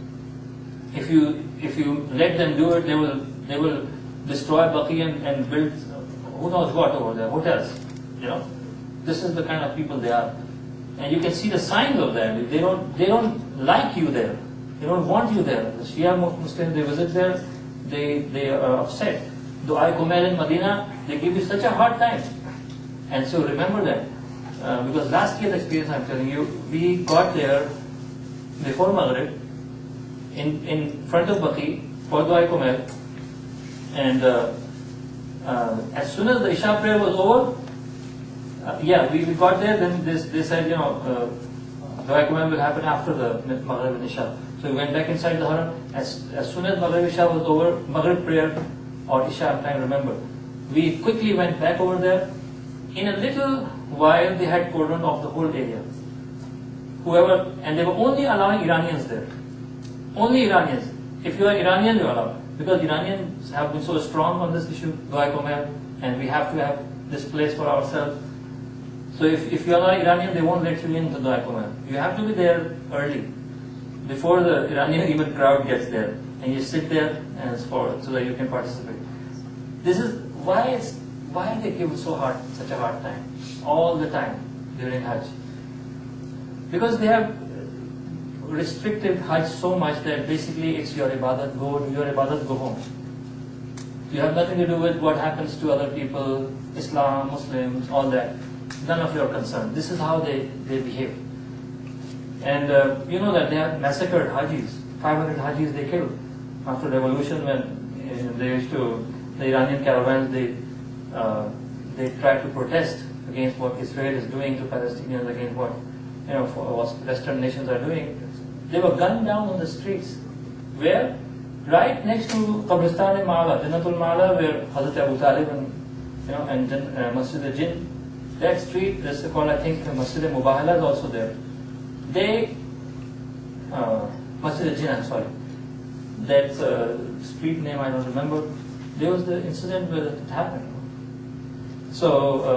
If you if you let them do it, they will they will destroy Baqi and, and build who knows what over there, hotels. You know, this is the kind of people they are. And you can see the signs of that. They don't, they don't like you there. They don't want you there. The Shia Muslims, they visit there, they, they are upset. Du'ai Kumail in Medina, they give you such a hard time. And so remember that. Uh, because last year's experience, I'm telling you, we got there before Maghrib, in, in front of Baqi, for Du'ai Kumail. And uh, uh, as soon as the Isha prayer was over, Uh, yeah, we, we got there, then this, they said, you know, uh, Du'ai Kumail will happen after the Maghrib and Isha. So we went back inside the Haram. As, as soon as Maghrib Isha was over, Maghrib prayer or Isha, I'm trying to remember, we quickly went back over there. In a little while, they had cordoned off the whole area. Whoever, and they were only allowing Iranians there. Only Iranians. If you are Iranian, you are allowed. Because Iranians have been so strong on this issue, Du'ai Kumail, and we have to have this place for ourselves. So if, if you are not Iranian, they won't let you in to Du'ai Kumail. You have to be there early, before the Iranian even crowd gets there, and you sit there and it's for so that you can participate. This is why it's why they give so hard such a hard time all the time during Hajj. Because they have restricted Hajj so much that basically it's your ibadat, go your ibadat, go home. You have nothing to do with what happens to other people, Islam, Muslims, all that. None of your concern. This is how they, they behave. And uh, you know that they have massacred Hajis. five hundred Hajis they killed. After revolution, when uh, they used to, the Iranian caravans, they, uh, they tried to protest against what Israel is doing to Palestinians, against what, you know, what Western nations are doing. They were gunned down on the streets. Where? Right next to Qabristan-e-Ma'ala, Jannatul Ma'ala, where Hazrat Abu Talib and, you know, and uh, Masjid al-Jinn. That street, that's called, I think, Masjid al-Mubahala is also there. They, uh, Masjid al-Jinn, I'm sorry. That uh, street name I don't remember. There was the incident where it happened. So,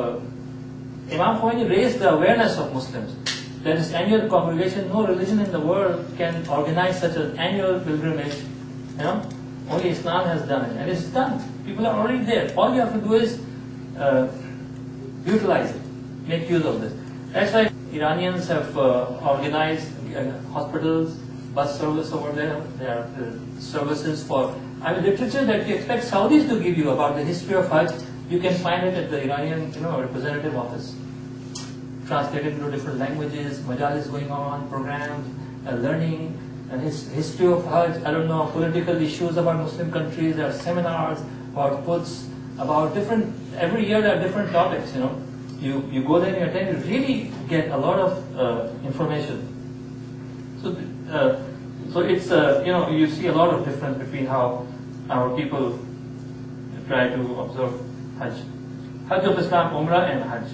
uh, Imam Khomeini raised the awareness of Muslims. That this annual congregation, no religion in the world can organize such an annual pilgrimage. You know, only Islam has done it, and it's done. People are already there. All you have to do is uh, utilize it, make use of this. That's why Iranians have uh, organized uh, hospitals, bus service over there. There are uh, services for, I mean, literature that you expect Saudis to give you about the history of Hajj, you can find it at the Iranian, you know, representative office. Translated into different languages, majalis going on, programs, uh, learning, and his history of Hajj, I don't know, political issues about Muslim countries, there are seminars about puts, about different, every year there are different topics, you know. You, you go there and you attend, you really get a lot of uh, information. So, uh, so it's, uh, you know, you see a lot of difference between how our people try to observe Hajj. Hajj of Islam, Umrah and Hajj.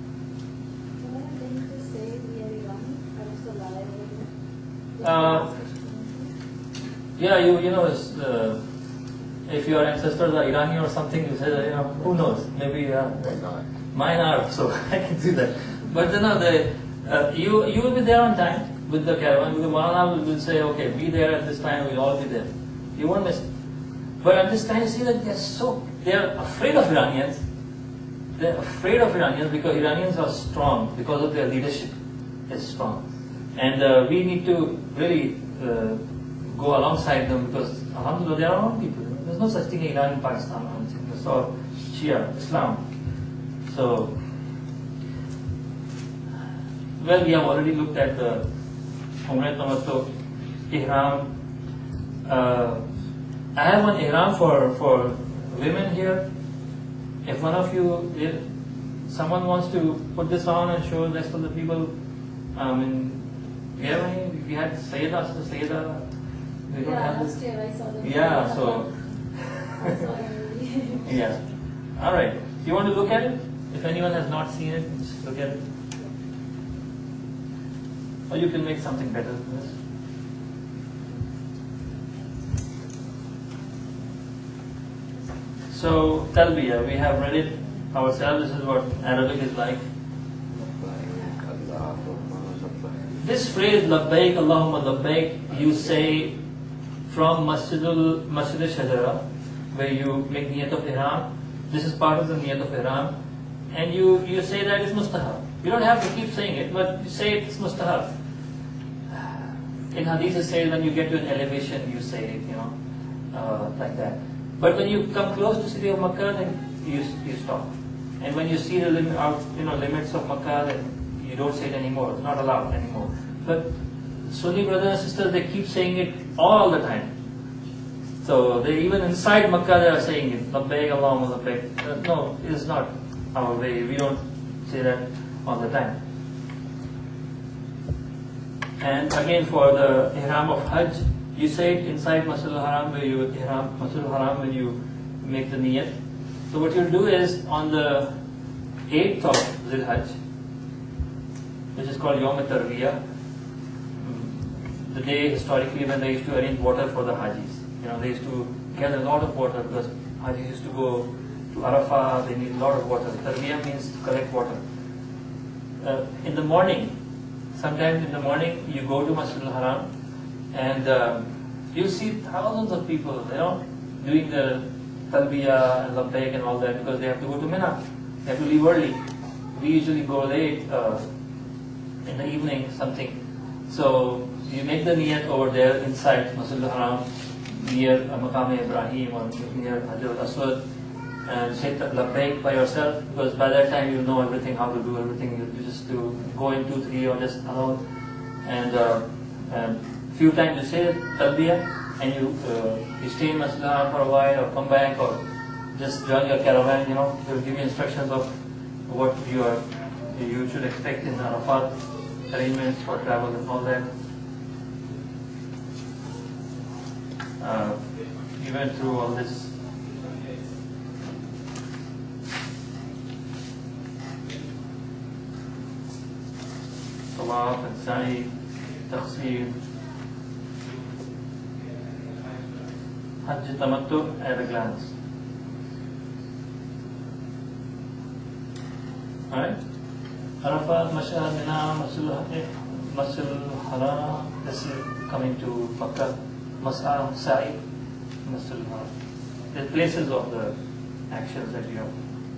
Uh, yeah, you you know, uh, if your ancestors are Iranian or something, you say, you know, who knows? Maybe uh, mine are, so I can see that. But you know, the, uh, you you will be there on time with the caravan. Because Maulana will, will say, okay, be there at this time. We'll all be there. You won't miss it. But I'm just trying to see that they're so they're afraid of Iranians. They're afraid of Iranians because Iranians are strong because of their leadership is strong. And uh, we need to really uh, go alongside them because, alhamdulillah, they are our own people. There's no such thing in Iran and Pakistan. It's all Shia, Islam. So, Well, we have already looked at the Umrah Tamattu Ihram. Uh, I have one Ihram for, for women here. If one of you, if someone wants to put this on and show the rest of the people, I mean, we have any, we had Sayyida, so Sayyida, we don't Yeah, have last this. year I saw them. Yeah, so, I saw them. yeah. Alright, you want to look at it? If anyone has not seen it, just look at it. Or you can make something better than this. So, Talbiya, we have read it ourselves. This is what Arabic is like. This phrase, Labbaik Allahumma Labbaik, you say from Masjidul Masjid Shajara, where you make niyat of ihram. This is part of the niyat of ihram, and you, you say that it's mustahab. You don't have to keep saying it, but you say it's mustahab. In hadith it says when you get to an elevation, you say it, you know, uh, like that. But when you come close to city of Makkah, then you you stop. And when you see the lim- out, you know, limits of Makkah, then you don't say it anymore. It's not allowed anymore. But Sunni brothers and sisters, they keep saying it all the time. So they even inside Makkah they are saying it. Labbaik Allahumma labbaik. Uh, no, it is not our way. We don't say that all the time. And again, for the ihram of Hajj, you say it inside Masjid al-Haram, where you ihram Masjid al-Haram when you make the niyat. So what you'll do is on the eighth of Zil Hajj, which is called Yawm al-Tarwiyah, the day historically when they used to arrange water for the Hajis. You know, they used to gather a lot of water because Hajis used to go to Arafah, they need a lot of water. Tarwiyah means to collect water. Uh, in the morning, sometimes in the morning, you go to Masjid al-Haram and um, you see thousands of people, you know, doing the Talbiyah and Labbaik and all that because they have to go to Mina. They have to leave early. We usually go late uh, in the evening, something. So you make the niyat over there inside Masjid al-Haram, near uh, Maqam Ibrahim or near Hajar al-Aswad, and say Labbaik by yourself, because by that time you know everything, how to do everything. You, you just do go in two, three, or just alone. And uh, and few times you say Talbiyah, and you uh, you stay in Masjid al-Haram for a while, or come back, or just join your caravan. You know, they will give you instructions of what you are you should expect in Arafat, arrangements for travel and all that. Uh, we went through all this. Tawaf and Sa'i, Taqseer, Hajj Tamattu at a glance. Alright? Arafat, Mash'ar, Mina, Masjid al-Haram, this is coming to Makkah. Mas'ar, Sa'i, Masjid al-Haram. The places of the actions that you have.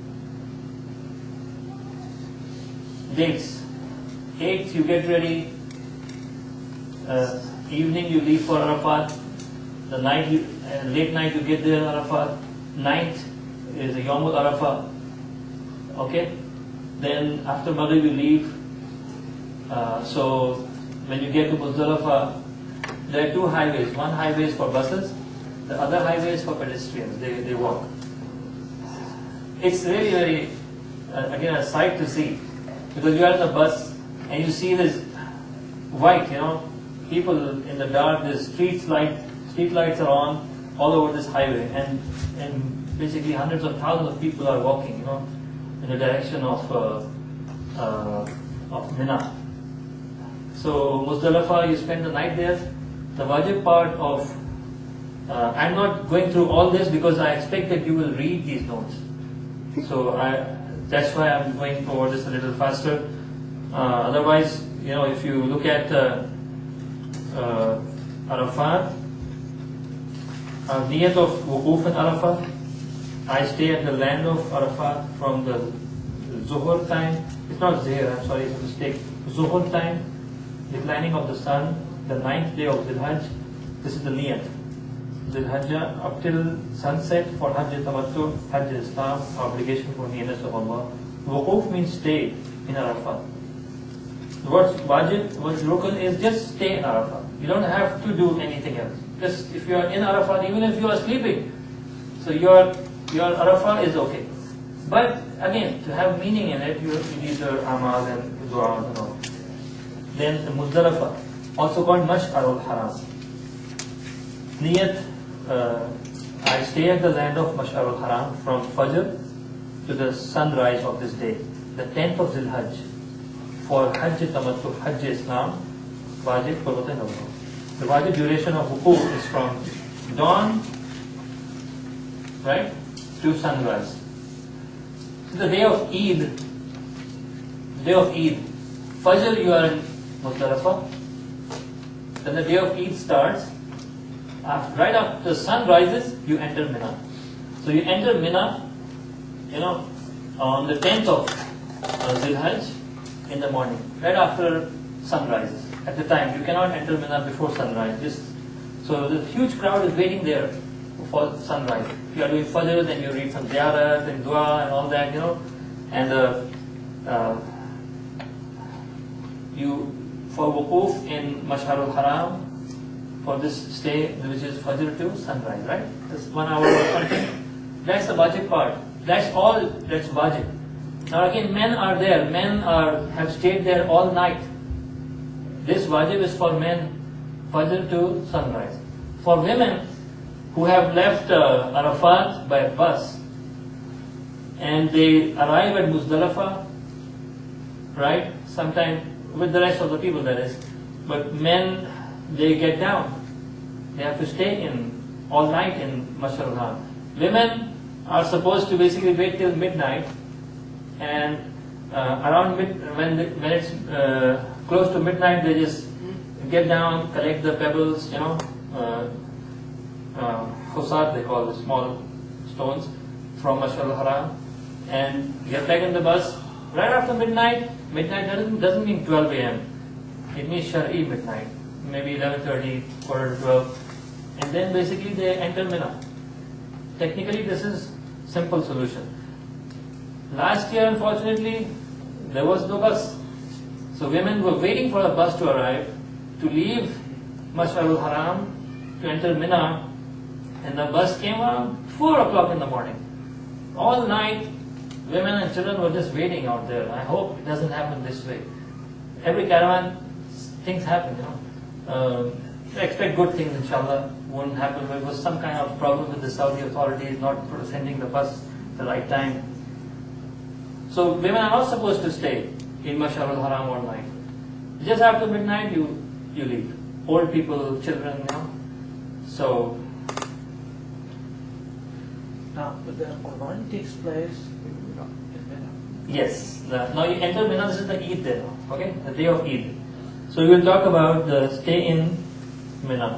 Dates. Eighth, you get ready. Uh, evening, you leave for Arafat. The night, you, uh, late night, you get there in Arafat. Ninth is the Yawm al-Arafah. Okay? Then after Maghrib, you leave. Uh, so when you get to Muzdalifah, there are two highways. One highway is for buses, the other highway is for pedestrians. They, they walk. It's really very, uh, again, a sight to see. Because you are in the bus and you see this white, you know, people in the dark, the street light, street lights are on all over this highway. And, and basically hundreds of thousands of people are walking, you know, in the direction of, uh, uh, of Mina. So Muzdalifah, you spend the night there. The wajib part of, uh, I'm not going through all this because I expect that you will read these notes. So I, that's why I'm going over this a little faster. Uh, otherwise, you know, if you look at uh, uh, Arafat, uh, niyat of wuquf in Arafat, I stay at the land of Arafat from the Zuhur time. It's not Zahir, I'm sorry, it's a mistake. Zuhur time, declining of the sun, the ninth day of Dhul Hajj. This is the niyat. Dhul Hajj up till sunset for Hajj Tamattu, Hajj Islam, obligation for nearness of Allah. Wuquf means stay in Arafat. what's wajib, what's rukun is just stay in Arafah. You don't have to do anything else. Just if you are in Arafah, even if you are sleeping, so your your Arafah is okay. But again, to have meaning in it, you, you need the amal and dua and all. Then the Muzdalifah, also called Mash'arul Haram. Niyat, uh, I stay at the land of Mash'arul Haram from Fajr to the sunrise of this day, the tenth of Zil Hajj, for Hajj Tamattu, Hajj Islam, Wajib Qurbat Nawafil. The wajib duration of wuquf is from dawn, right, to sunrise. So the day of Eid, the day of Eid, Fajr you are in Muzdalifah, then the day of Eid starts, after, right after the sun rises, you enter Mina. So you enter Mina, you know, on the tenth of uh, Zil Hajj in the morning, right after sunrise. At the time, you cannot enter Mina before sunrise. Just, so the huge crowd is waiting there for sunrise. If you are doing Fajr, then you read some ziyarat and dua and all that, you know. And uh, uh, you, for wuquf in Mash'arul Haram, for this stay, which is Fajr to sunrise, right? That's one hour of content. That's the wajib part. That's all, that's wajib. Now again, men are there. Men are have stayed there all night. This wajib is for men, Fajr to sunrise. For women who have left uh, Arafat by bus and they arrive at Muzdalifah, right, sometime with the rest of the people, that is, but men, they get down. They have to stay in all night in Mash'arul Haram. Women are supposed to basically wait till midnight, and uh, around mid, when the, when it's uh, close to midnight, they just get down, collect the pebbles, you know, uh, uh, khusat, they call the small stones from Mash'arul Haram, and get back in the bus right after midnight. Midnight doesn't, doesn't mean twelve a m It means Shari midnight, maybe eleven thirty, quarter to twelve, and then basically they enter Mina. Technically, this is simple solution. Last year, unfortunately, there was no bus. So women were waiting for a bus to arrive, to leave Mash'arul Haram, to enter Mina, and the bus came around four o'clock in the morning. All night, women and children were just waiting out there. I hope it doesn't happen this way. Every caravan, things happen, you know. Uh, expect good things, inshallah, won't happen. There was some kind of problem with the Saudi authorities not sending the bus at the right time. So women are not supposed to stay in Mash'arul Haram all night. Just after midnight, you you leave. Old people, children, you know. So now, but the Quran takes place in Mina. yes, the, now you enter Mina. This is the Eid day, okay, the day of Eid. So we will talk about the stay in Mina.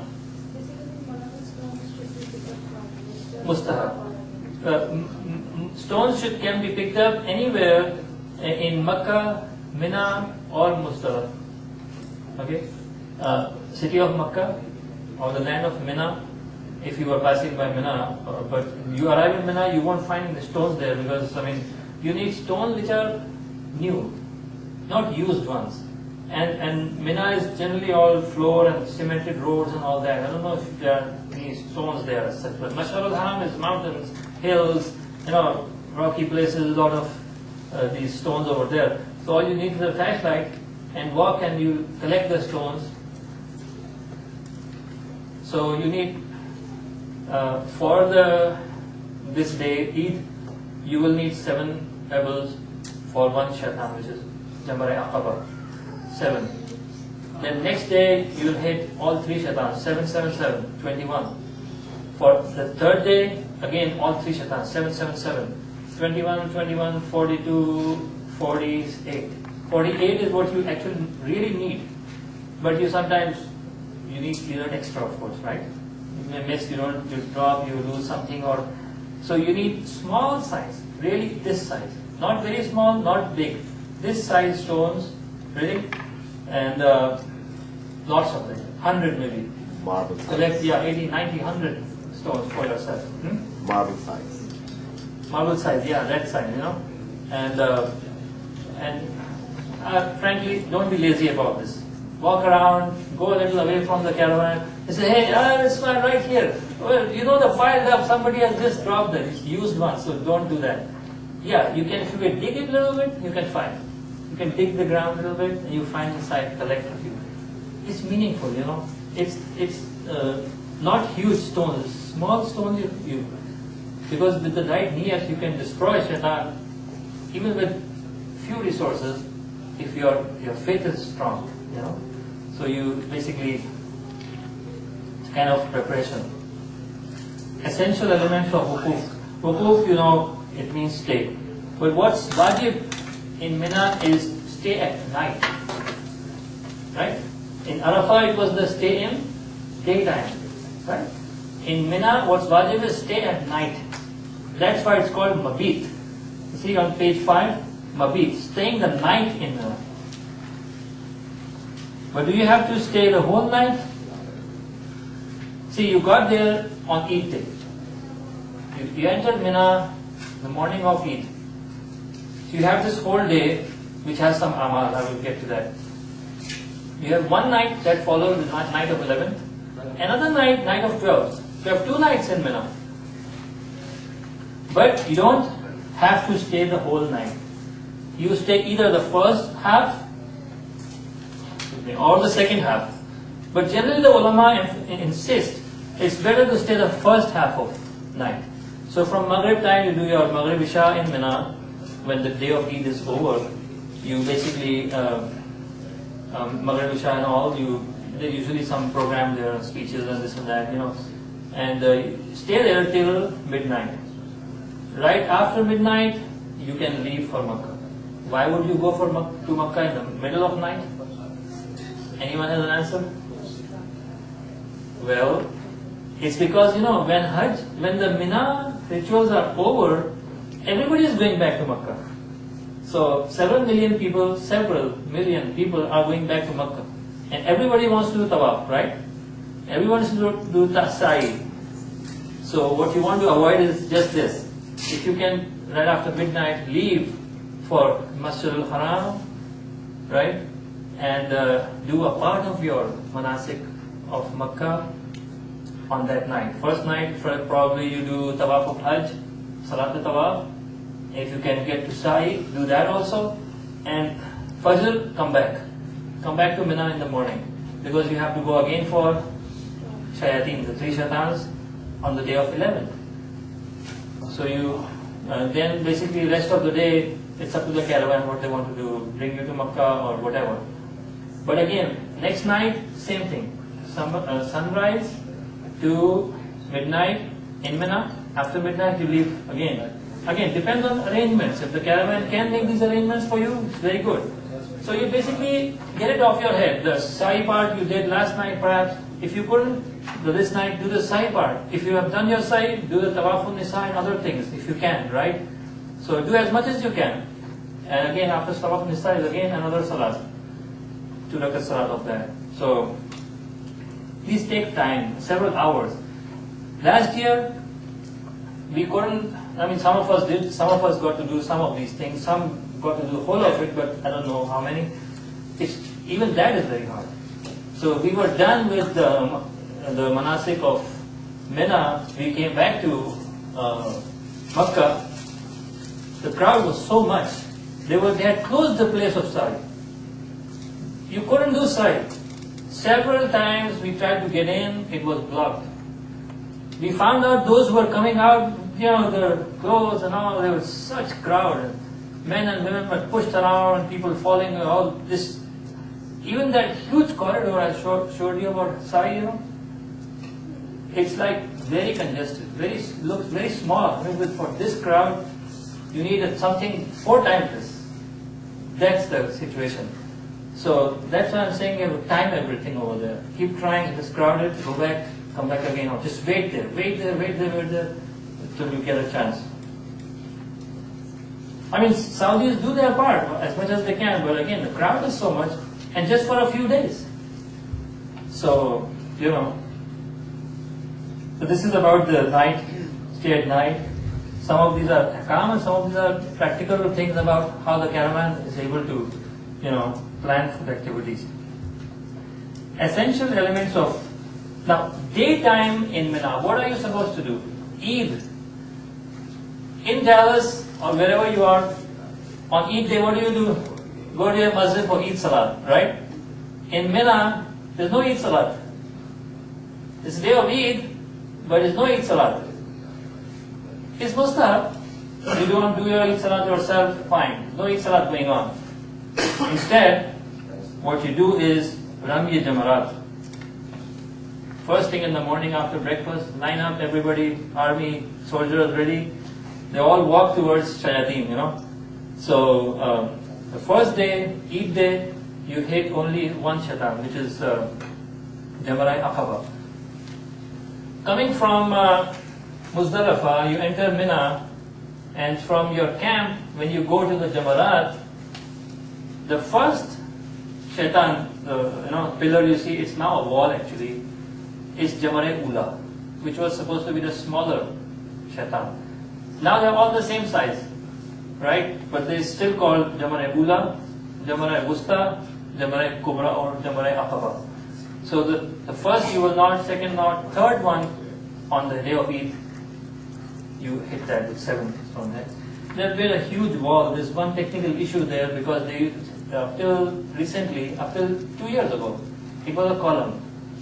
Mustahab. Uh, m- m- stones should can be picked up anywhere in Makkah, Mina, or Muzdalifah. Okay, uh, city of Makkah or the land of Mina. If you are passing by Mina, uh, but you arrive in Mina, you won't find the stones there, because I mean you need stones which are new, not used ones. And and Mina is generally all floor and cemented roads and all that. I don't know if there are any stones there as such, but Mash'arul Haram is mountains, hills, you know, rocky places, a lot of uh, these stones over there. So all you need is a flashlight and walk, and you collect the stones. So you need uh, for the this day Eid, you will need seven pebbles for one shaitan, which is Jamar-e Aqaba. Seven. Then next day you will hit all three shaitans. Seven, seven, seven, twenty-one. For the third day, again all three shaitans. Seven, seven, seven, twenty-one, twenty-one, forty-two, forty-eight. Forty-eight is what you actually really need. But you sometimes you need you need extra, of course, right? You may miss, you don't you drop, you lose something, or so you need small size. Really, this size, not very small, not big. This size stones, really. And uh, lots of them, one hundred maybe. Marble size. Collect, yeah, eighty, ninety, one hundred stones for yourself. Hmm? Marble size. Marble size, yeah, that size, you know. And uh, and uh, frankly, don't be lazy about this. Walk around, go a little away from the caravan, and say, hey, ah, it's my right here. Well, you know the pile up, somebody has just dropped that, it's used one, so don't do that. Yeah, you can, if you can dig it a little bit, you can find. You can dig the ground a little bit, and you find inside, collect a few. It's meaningful, you know. It's it's uh, not huge stones, small stones you, you because with the right niyat you can destroy shaitan even with few resources if your your faith is strong, you know. So you basically, it's kind of preparation. Essential elements of wukuf. Wukuf, you know, it means stay. But what's wajib in Mina is stay at night. Right? In Arafah it was the stay in daytime. Right? In Mina what's wajib is stay at night. That's why it's called mabit. You see on page five, mabit, staying the night in Mina. But do you have to stay the whole night? See, you got there on Eid day. You, you entered Mina the morning of Eid. So you have this whole day which has some amal, I will get to that. You have one night that follows the night of eleventh, another night, night of twelfth. So you have two nights in Mina. But you don't have to stay the whole night. You stay either the first half or the second half. But generally the ulama insist it's better to stay the first half of night. So from Maghrib time you do your Maghrib Isha in Mina. When the day of Eid is over, you basically uh, um, Maghrib Isha and all, you there's usually some program there, speeches and this and that, you know, and uh, stay there till midnight. Right after midnight, you can leave for Makkah. Why would you go for Mak- to Makkah in the middle of night? Anyone has an answer? Well, it's because, you know, when Hajj, when the Mina rituals are over, everybody is going back to Makkah. So several million people, several million people are going back to Makkah. And everybody wants to do tawaf, right? Everyone wants to do, do sa'i. So what you want to avoid is just this. If you can, right after midnight, leave for Masjid al-Haram, right? And uh, do a part of your manasik of Makkah on that night. First night, probably you do tawaf of Hajj, Salat al-Tawaf. If you can get to Sa'i, do that also. And Fajr, come back. Come back to Mina in the morning. Because you have to go again for Shayateen, the three shaitans, on the day of eleventh. So you, uh, then basically rest of the day, it's up to the caravan what they want to do, bring you to Makkah or whatever. But again, next night, same thing. Sun, uh, sunrise to midnight in Mina. After midnight you leave again. Again, depends on arrangements. If the caravan can make these arrangements for you, it's very good. So you basically get it off your head. The sa'i part you did last night perhaps. If you couldn't do this night, do the sa'i part. If you have done your sa'i, do the tawafun nisa and other things if you can, right? So do as much as you can. And again, after tawafun nisa is again another salat. Two rakat salat of that. So these take time, several hours. Last year, we couldn't, I mean some of us did, some of us got to do some of these things, some got to do the whole of it, but I don't know how many. It's, even that is very hard. So we were done with the, the manasik of Mina, we came back to uh, Makkah. The crowd was so much, they, were, they had closed the place of Sa'i. You couldn't do Sa'i. Several times we tried to get in, it was blocked. We found out those who were coming out, you know, their clothes and all, there was such crowd. And men and women were pushed around, people falling, all this. Even that huge corridor I showed, showed you about Sa'i, you know, it's like very congested, very looks very small. I mean, for this crowd, you need something four times this. That's the situation. So that's why I'm saying you have to time everything over there. Keep trying, if it's crowded, go back, come back again, or just wait there, wait there, wait there, wait there, until you get a chance. I mean, Saudis do their part as much as they can, but again, the crowd is so much, and just for a few days. So, you know, so this is about the night, stay at night. Some of these are ahkam and some of these are practical things about how the caravan is able to, you know, planned food activities. Essential elements of, now daytime in Mina, what are you supposed to do? Eid. In Dallas or wherever you are, on Eid day, what do you do? Go to your masjid for Eid Salat, right? In Mina, there's no Eid Salat. It's the day of Eid, but there's no Eid Salat. It's mustahab. You don't do your Eid Salat yourself, fine. No Eid Salat going on. Instead, what you do is Rami Jamarat. First thing in the morning after breakfast, line up, everybody, army, soldiers ready. They all walk towards Shayateen, you know. So, uh, the first day, Eid day, you hit only one shaitan, which is uh, Jamarai Aqaba. Coming from uh, Muzdalifah, you enter Mina, and from your camp, when you go to the Jamarat, the first shaitan, the you know, pillar you see, it's now a wall actually, is Jamarai Ula, which was supposed to be the smaller shaitan. Now they're all the same size, right? But they're still called Jamarai Ula, Jamarai Wusta, Jamarai Kubra, or Jamarai Aqaba. So the, the first you will not, second not, third one on the day of Eid, you hit that with seven from there. There's been a huge wall. There's one technical issue there because they, up till recently, up till two years ago, it was a column.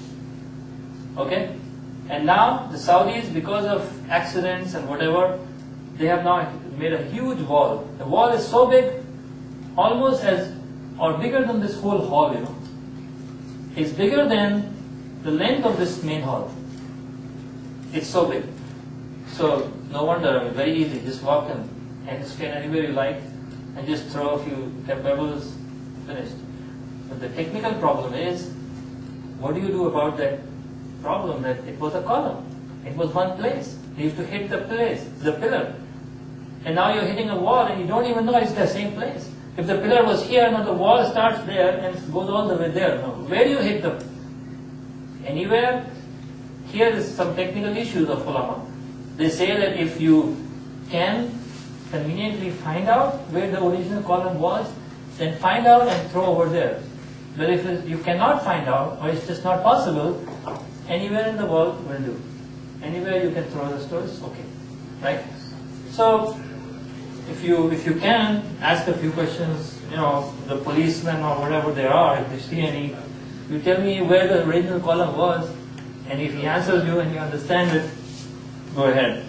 Okay? And now the Saudis, because of accidents and whatever, they have now made a huge wall. The wall is so big, almost as, or bigger than this whole hall, you know. It's bigger than the length of this main hall. It's so big. So, no wonder, I mean, very easy, just walk in and stand anywhere you like and just throw a few pebbles, finished. But the technical problem is, what do you do about that problem that it was a column? It was one place. You used to hit the place, the pillar. And now you're hitting a wall and you don't even know it's the same place. If the pillar was here, now the wall starts there and goes all the way there. Now, where do you hit the? Anywhere? Here is some technical issues of ulama. They say that if you can conveniently find out where the original column was, then find out and throw over there. But if you cannot find out, or it's just not possible, anywhere in the wall will do. Anywhere you can throw the stones, okay, right? So, if you if you can ask a few questions, you know, the policemen or whatever they are, if they see any, you tell me where the original column was, and if he answers you and you understand it, go ahead.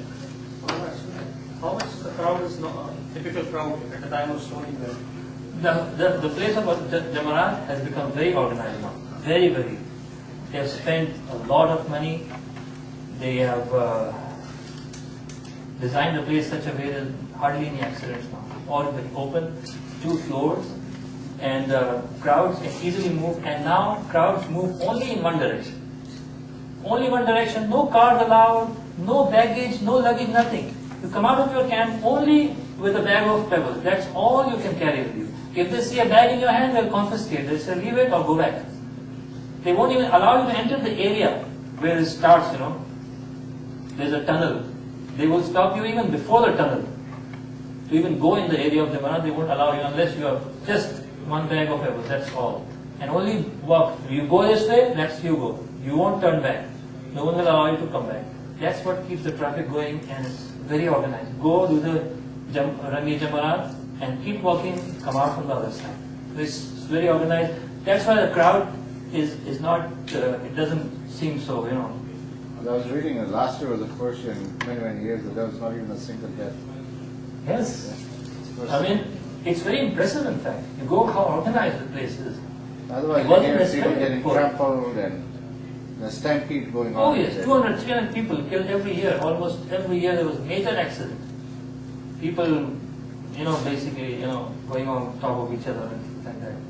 How much the crowd is not a typical crowd at the time of stoning them? The, the, the place of the Jamarat has become very organized now. Very, very. They have spent a lot of money. They have uh, designed the place such a way that hardly any accidents now. All very open, two floors, and uh, crowds can easily move. And now crowds move only in one direction. Only one direction, no cars allowed, no baggage, no luggage, nothing. You come out of your camp only with a bag of pebbles. That's all you can carry with you. If they see a bag in your hand, they'll confiscate. They'll say, leave it or go back. They won't even allow you to enter the area where it starts, you know. There's a tunnel. They will stop you even before the tunnel. To even go in the area of Jamarat, they won't allow you unless you have just one bag of pebbles. That's all. And only walk. You go this way, that's you go. You won't turn back. No one will allow you to come back. That's what keeps the traffic going, and it's very organized. Go do the jam, Rami Jamarat and keep walking, come out from the other side. It's very organized. That's why the crowd is, is not, uh, it doesn't seem so, you know. I was reading that last year was the first year in many, many years that there was not even a single death. Yes. I mean, it's very impressive in fact. You go how organized the place is. Otherwise, you hear people getting trampled and the stampede going on. Oh yes, two hundred, three hundred people killed every year. Almost every year there was major accident. People, you know, basically, you know, going on top of each other and things like that.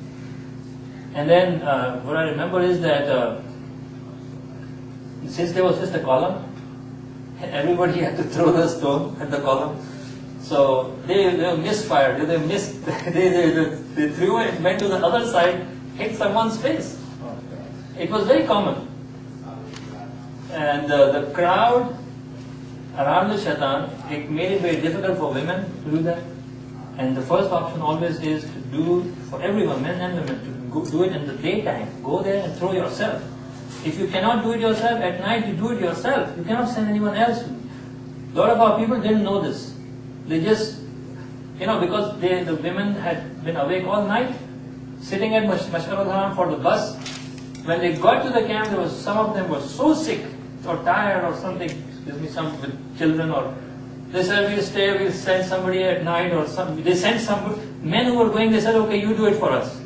And then uh, what I remember is that uh, since there was just a column, everybody had to throw the stone at the column. So they they misfired. They they missed. they, they, they they threw it, went to the other side, hit someone's face. It was very common. And uh, the crowd around the shaitan, it made it very difficult for women to do that. And the first option always is to do for everyone, men and women, to go, do it in the daytime. Go there and throw yourself. If you cannot do it yourself, at night you do it yourself. You cannot send anyone else. A lot of our people didn't know this. They just, you know, because they, the women had been awake all night, sitting at Mash'ar al-Haram for the bus. When they got to the camp, there was some of them were so sick or tired or something. Excuse me, some with children or. They said, we'll stay, we'll send somebody at night or some. They sent some men who were going, they said, okay, you do it for us.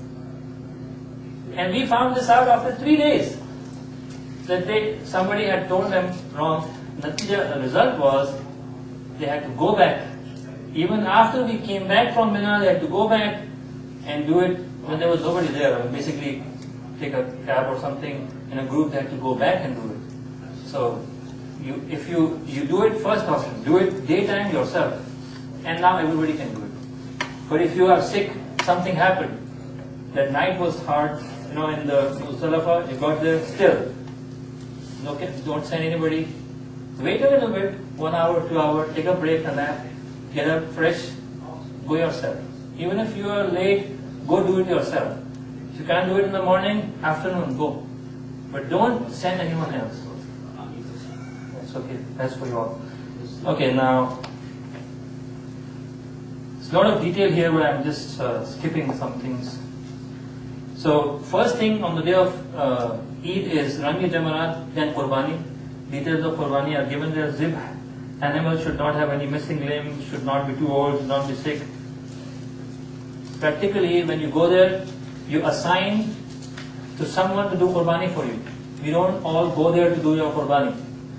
And we found this out after three days. That they, somebody had told them wrong. The result was, they had to go back. Even after we came back from Mina, they had to go back and do it when there was nobody there. I mean, basically, take a cab or something in a group, they had to go back and do it. So, You, if you, you do it first option, do it daytime yourself, and now everybody can do it. But if you are sick, something happened, that night was hard, you know, in the Muzdalifah, you got there still, no, don't send anybody, wait a little bit, one hour, two hours, take a break, a nap, get up fresh, go yourself. Even if you are late, go do it yourself. If you can't do it in the morning, afternoon, go. But don't send anyone else. Okay, that's for you all. Okay, now, there's a lot of detail here, but I'm just uh, skipping some things. So, first thing on the day of uh, Eid is Rami Jamarat, then Qurbani. Details of Qurbani are given there. Zibh, animal should not have any missing limb, should not be too old, should not be sick. Practically, when you go there, you assign to someone to do Qurbani for you. You don't all go there to do your Qurbani.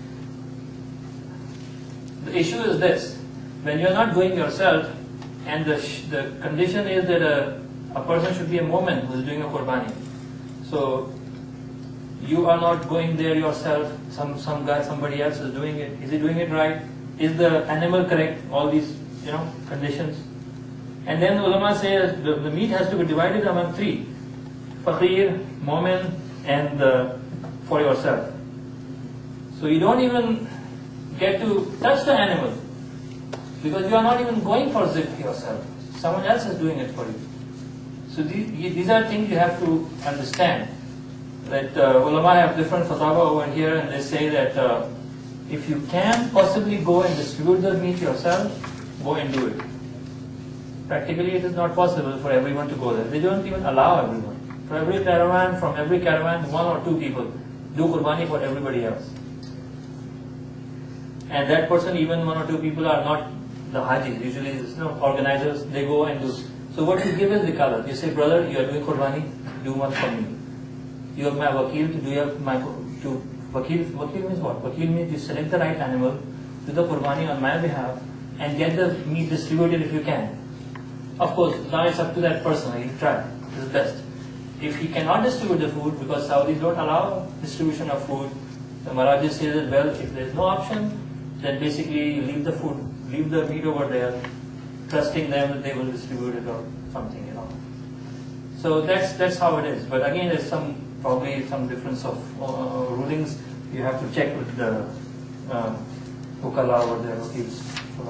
The issue is this, when you're not doing yourself, and the, sh the condition is that a, a person should be a mu'min who is doing a Qurbani. So, you are not going there yourself, some, some guy, somebody else is doing it. Is he doing it right? Is the animal correct? All these, you know, conditions. And then the ulama says the, the meat has to be divided among three. Faqir, mu'min, and uh, for yourself. So, you don't even get to touch the animal, because you are not even going for zikr yourself. Someone else is doing it for you. So these, these are things you have to understand. That uh, ulama have different fatwa over here, and they say that uh, if you can possibly go and distribute the meat yourself, go and do it. Practically it is not possible for everyone to go there. They don't even allow everyone. For every caravan, from every caravan, one or two people do Qurbani for everybody else. And that person, even one or two people are not the hajis, usually it's, you know, organizers, they go and do. So what you give is wikalat. You say, brother, you are doing Qurbani, do one for me. You are my wakil to do your, my, to, wakil, wakil means what? Wakil means you select the right animal, do the Qurbani on my behalf, and get the meat distributed if you can. Of course, now it's up to that person, he try, this is best. If he cannot distribute the food, because Saudis don't allow distribution of food, the Marajis say that, well, if there is no option, then basically you leave the food, leave the meat over there, trusting them that they will distribute it or something, you know. So that's that's how it is. But again, there's some probably some difference of uh, rulings. You have to check with the uh, Ukala or the wakils.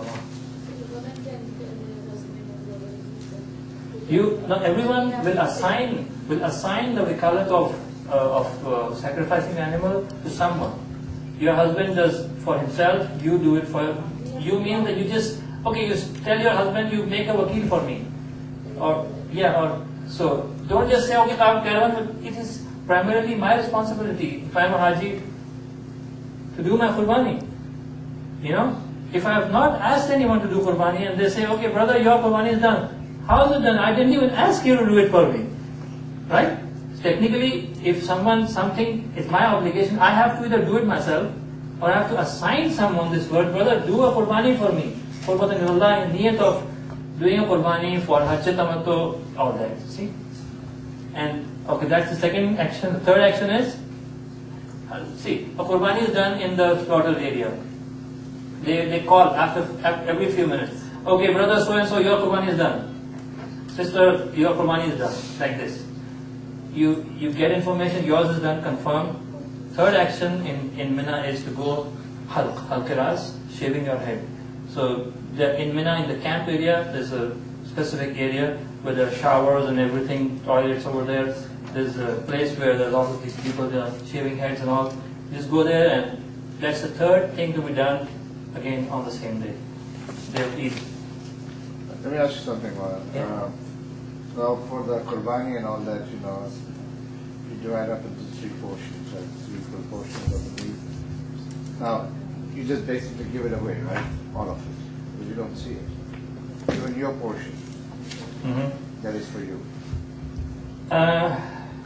You not everyone will assign will assign the wikalat of uh, of uh, sacrificing the animal to someone. Your husband does for himself, you do it for you. Mean that you just okay, you tell your husband you make a wakil for me, or yeah, or so don't just say okay, caravan. It is primarily my responsibility if I am a haji to do my Qurbani. You know, if I have not asked anyone to do Qurbani and they say okay, brother, your Qurbani is done. How is it done? I didn't even ask you to do it for me, right? Technically, if someone, something, it's my obligation, I have to either do it myself or I have to assign someone this word, brother, do a Qurbani for me. Qurbatan ilallah, in niyat of doing a Qurbani for Hajj Tamattu, all that, see? And, okay, that's the second action. The third action is, uh, see, a Qurbani is done in the slaughter area. They, they call after, after every few minutes. Okay, brother, so and so, your Qurbani is done. Sister, your Qurbani is done, like this. You, you get information, yours is done, confirmed. Third action in, in Mina is to go halq, halq ras, shaving your head. So the, in Mina, in the camp area, there's a specific area where there are showers and everything, toilets over there. There's a place where there's all of these people that are shaving heads and all. You just go there, and that's the third thing to be done again on the same day. They'll eat. Let me ask you something, Mala. Yeah. Uh, well, for the Qurbani and all that, you know, you divide up into three portions, right? Three equal portions of the meat. Now, you just basically give it away, right? All of it. Because you don't see it. Even your portion, Mm-hmm. that is for you. Uh,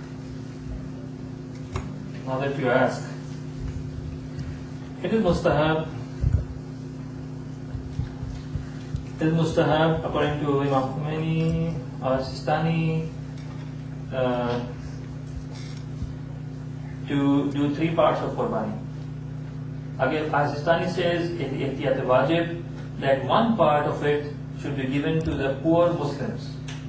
now that you ask, it is mustahab. It is mustahab according to Imam Khomeini or Sistani uh, to do three parts of Qurbani. Again, as Sistani says in Ihtiyat Wajib that one part of it should be given to the poor Muslims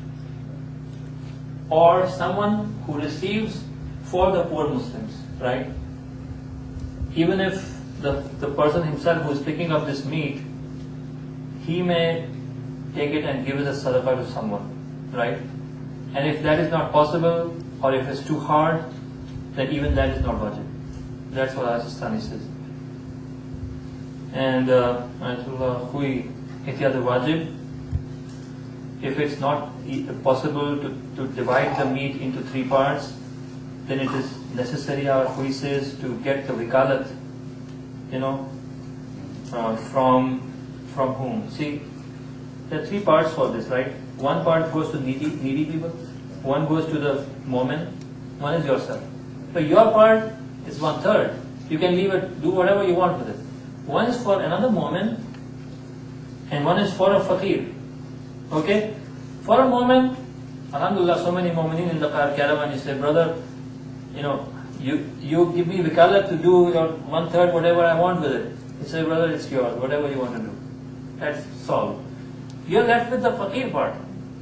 or someone who receives for the poor Muslims, right? Even if the, the person himself who is picking up this meat, he may take it and give it as sadaqah to someone, right? And if that is not possible, or if it's too hard, then even that is not wajib. That's what As-Sistani says. And uh, Ayatullah Ihtiyat wajib, if it's not e- possible to, to divide the meat into three parts, then it is necessary, our Hui says, to get the wikalat, you know, uh, from from whom? See, there are three parts for this, right? One part goes to needy needy people, one goes to the moment, one is yourself. But your part is one third. You can leave it, do whatever you want with it. One is for another moment, and one is for a faqir. Okay? For a moment, alhamdulillah, so many mu'mineen in the car caravan, you say, brother, you know, you you give me wikalat to do your one third whatever I want with it. You say, brother, it's yours, whatever you want to do. That's solved. You're left with the faqir part.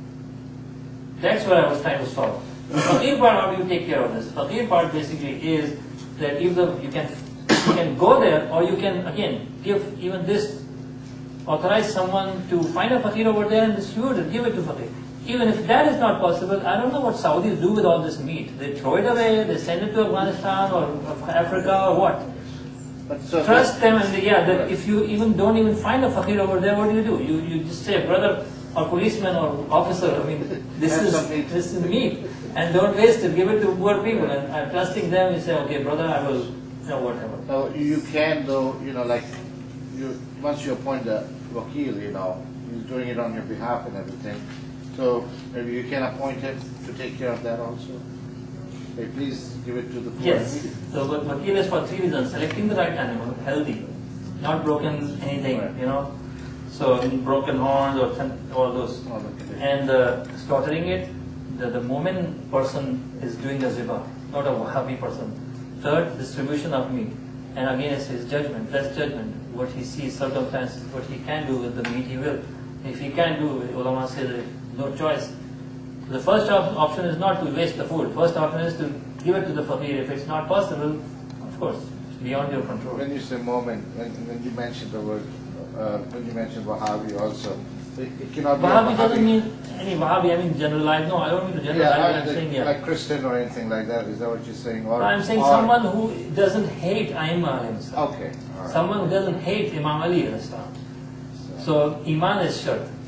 That's what I was trying to solve. The faqir part, how do you take care of this? Faqir part basically is that if the, you can you can go there, or you can again give even this, authorize someone to find a faqir over there and distribute it, give it to faqir. Even if that is not possible, I don't know what Saudis do with all this meat. They throw it away, they send it to Afghanistan or Africa or what. But so Trust them, and they, yeah, that if you even don't even find a faqir over there, what do you do? You you just say, brother or policeman or officer, I mean, this Have is some meat. this is meat, and don't waste it. Give it to poor people, and I'm trusting them. You say, okay, brother, I will, you know, whatever. So you can, though, you know, like, you once you appoint a wakil, you know, he's doing it on your behalf and everything. So maybe you can appoint him to take care of that also. Hey, please give it to the poor. Yes. So but wakil is for three reasons: selecting the right animal, healthy, not broken anything, Right. you know. So broken horns or th- all those, All the conditions. and uh, slaughtering it. The, the moment person is doing the zibah, not a Wahhabi person. Third, distribution of meat, and again it's his judgment, that's judgment. What he sees, circumstances, what he can do with the meat, he will. If he can't do, ulama says no choice. The first op- option is not to waste the food. First option is to give it to the faqir. If it's not possible, of course, it's beyond your control. When you say moment, when, when you mentioned the word, uh, when you mentioned Wahhabi also, it, it cannot be a Wahhabi doesn't mean any Wahhabi, I mean generalize. No, I don't mean to generalize. yeah, I I'm mean, saying like, yeah. like Christian or anything like that. Is that what you're saying? Or, I'm saying or, someone who doesn't hate Aimma himself. Okay. All right. Someone who doesn't hate Imam Ali alayhi salam. So Iman is shart.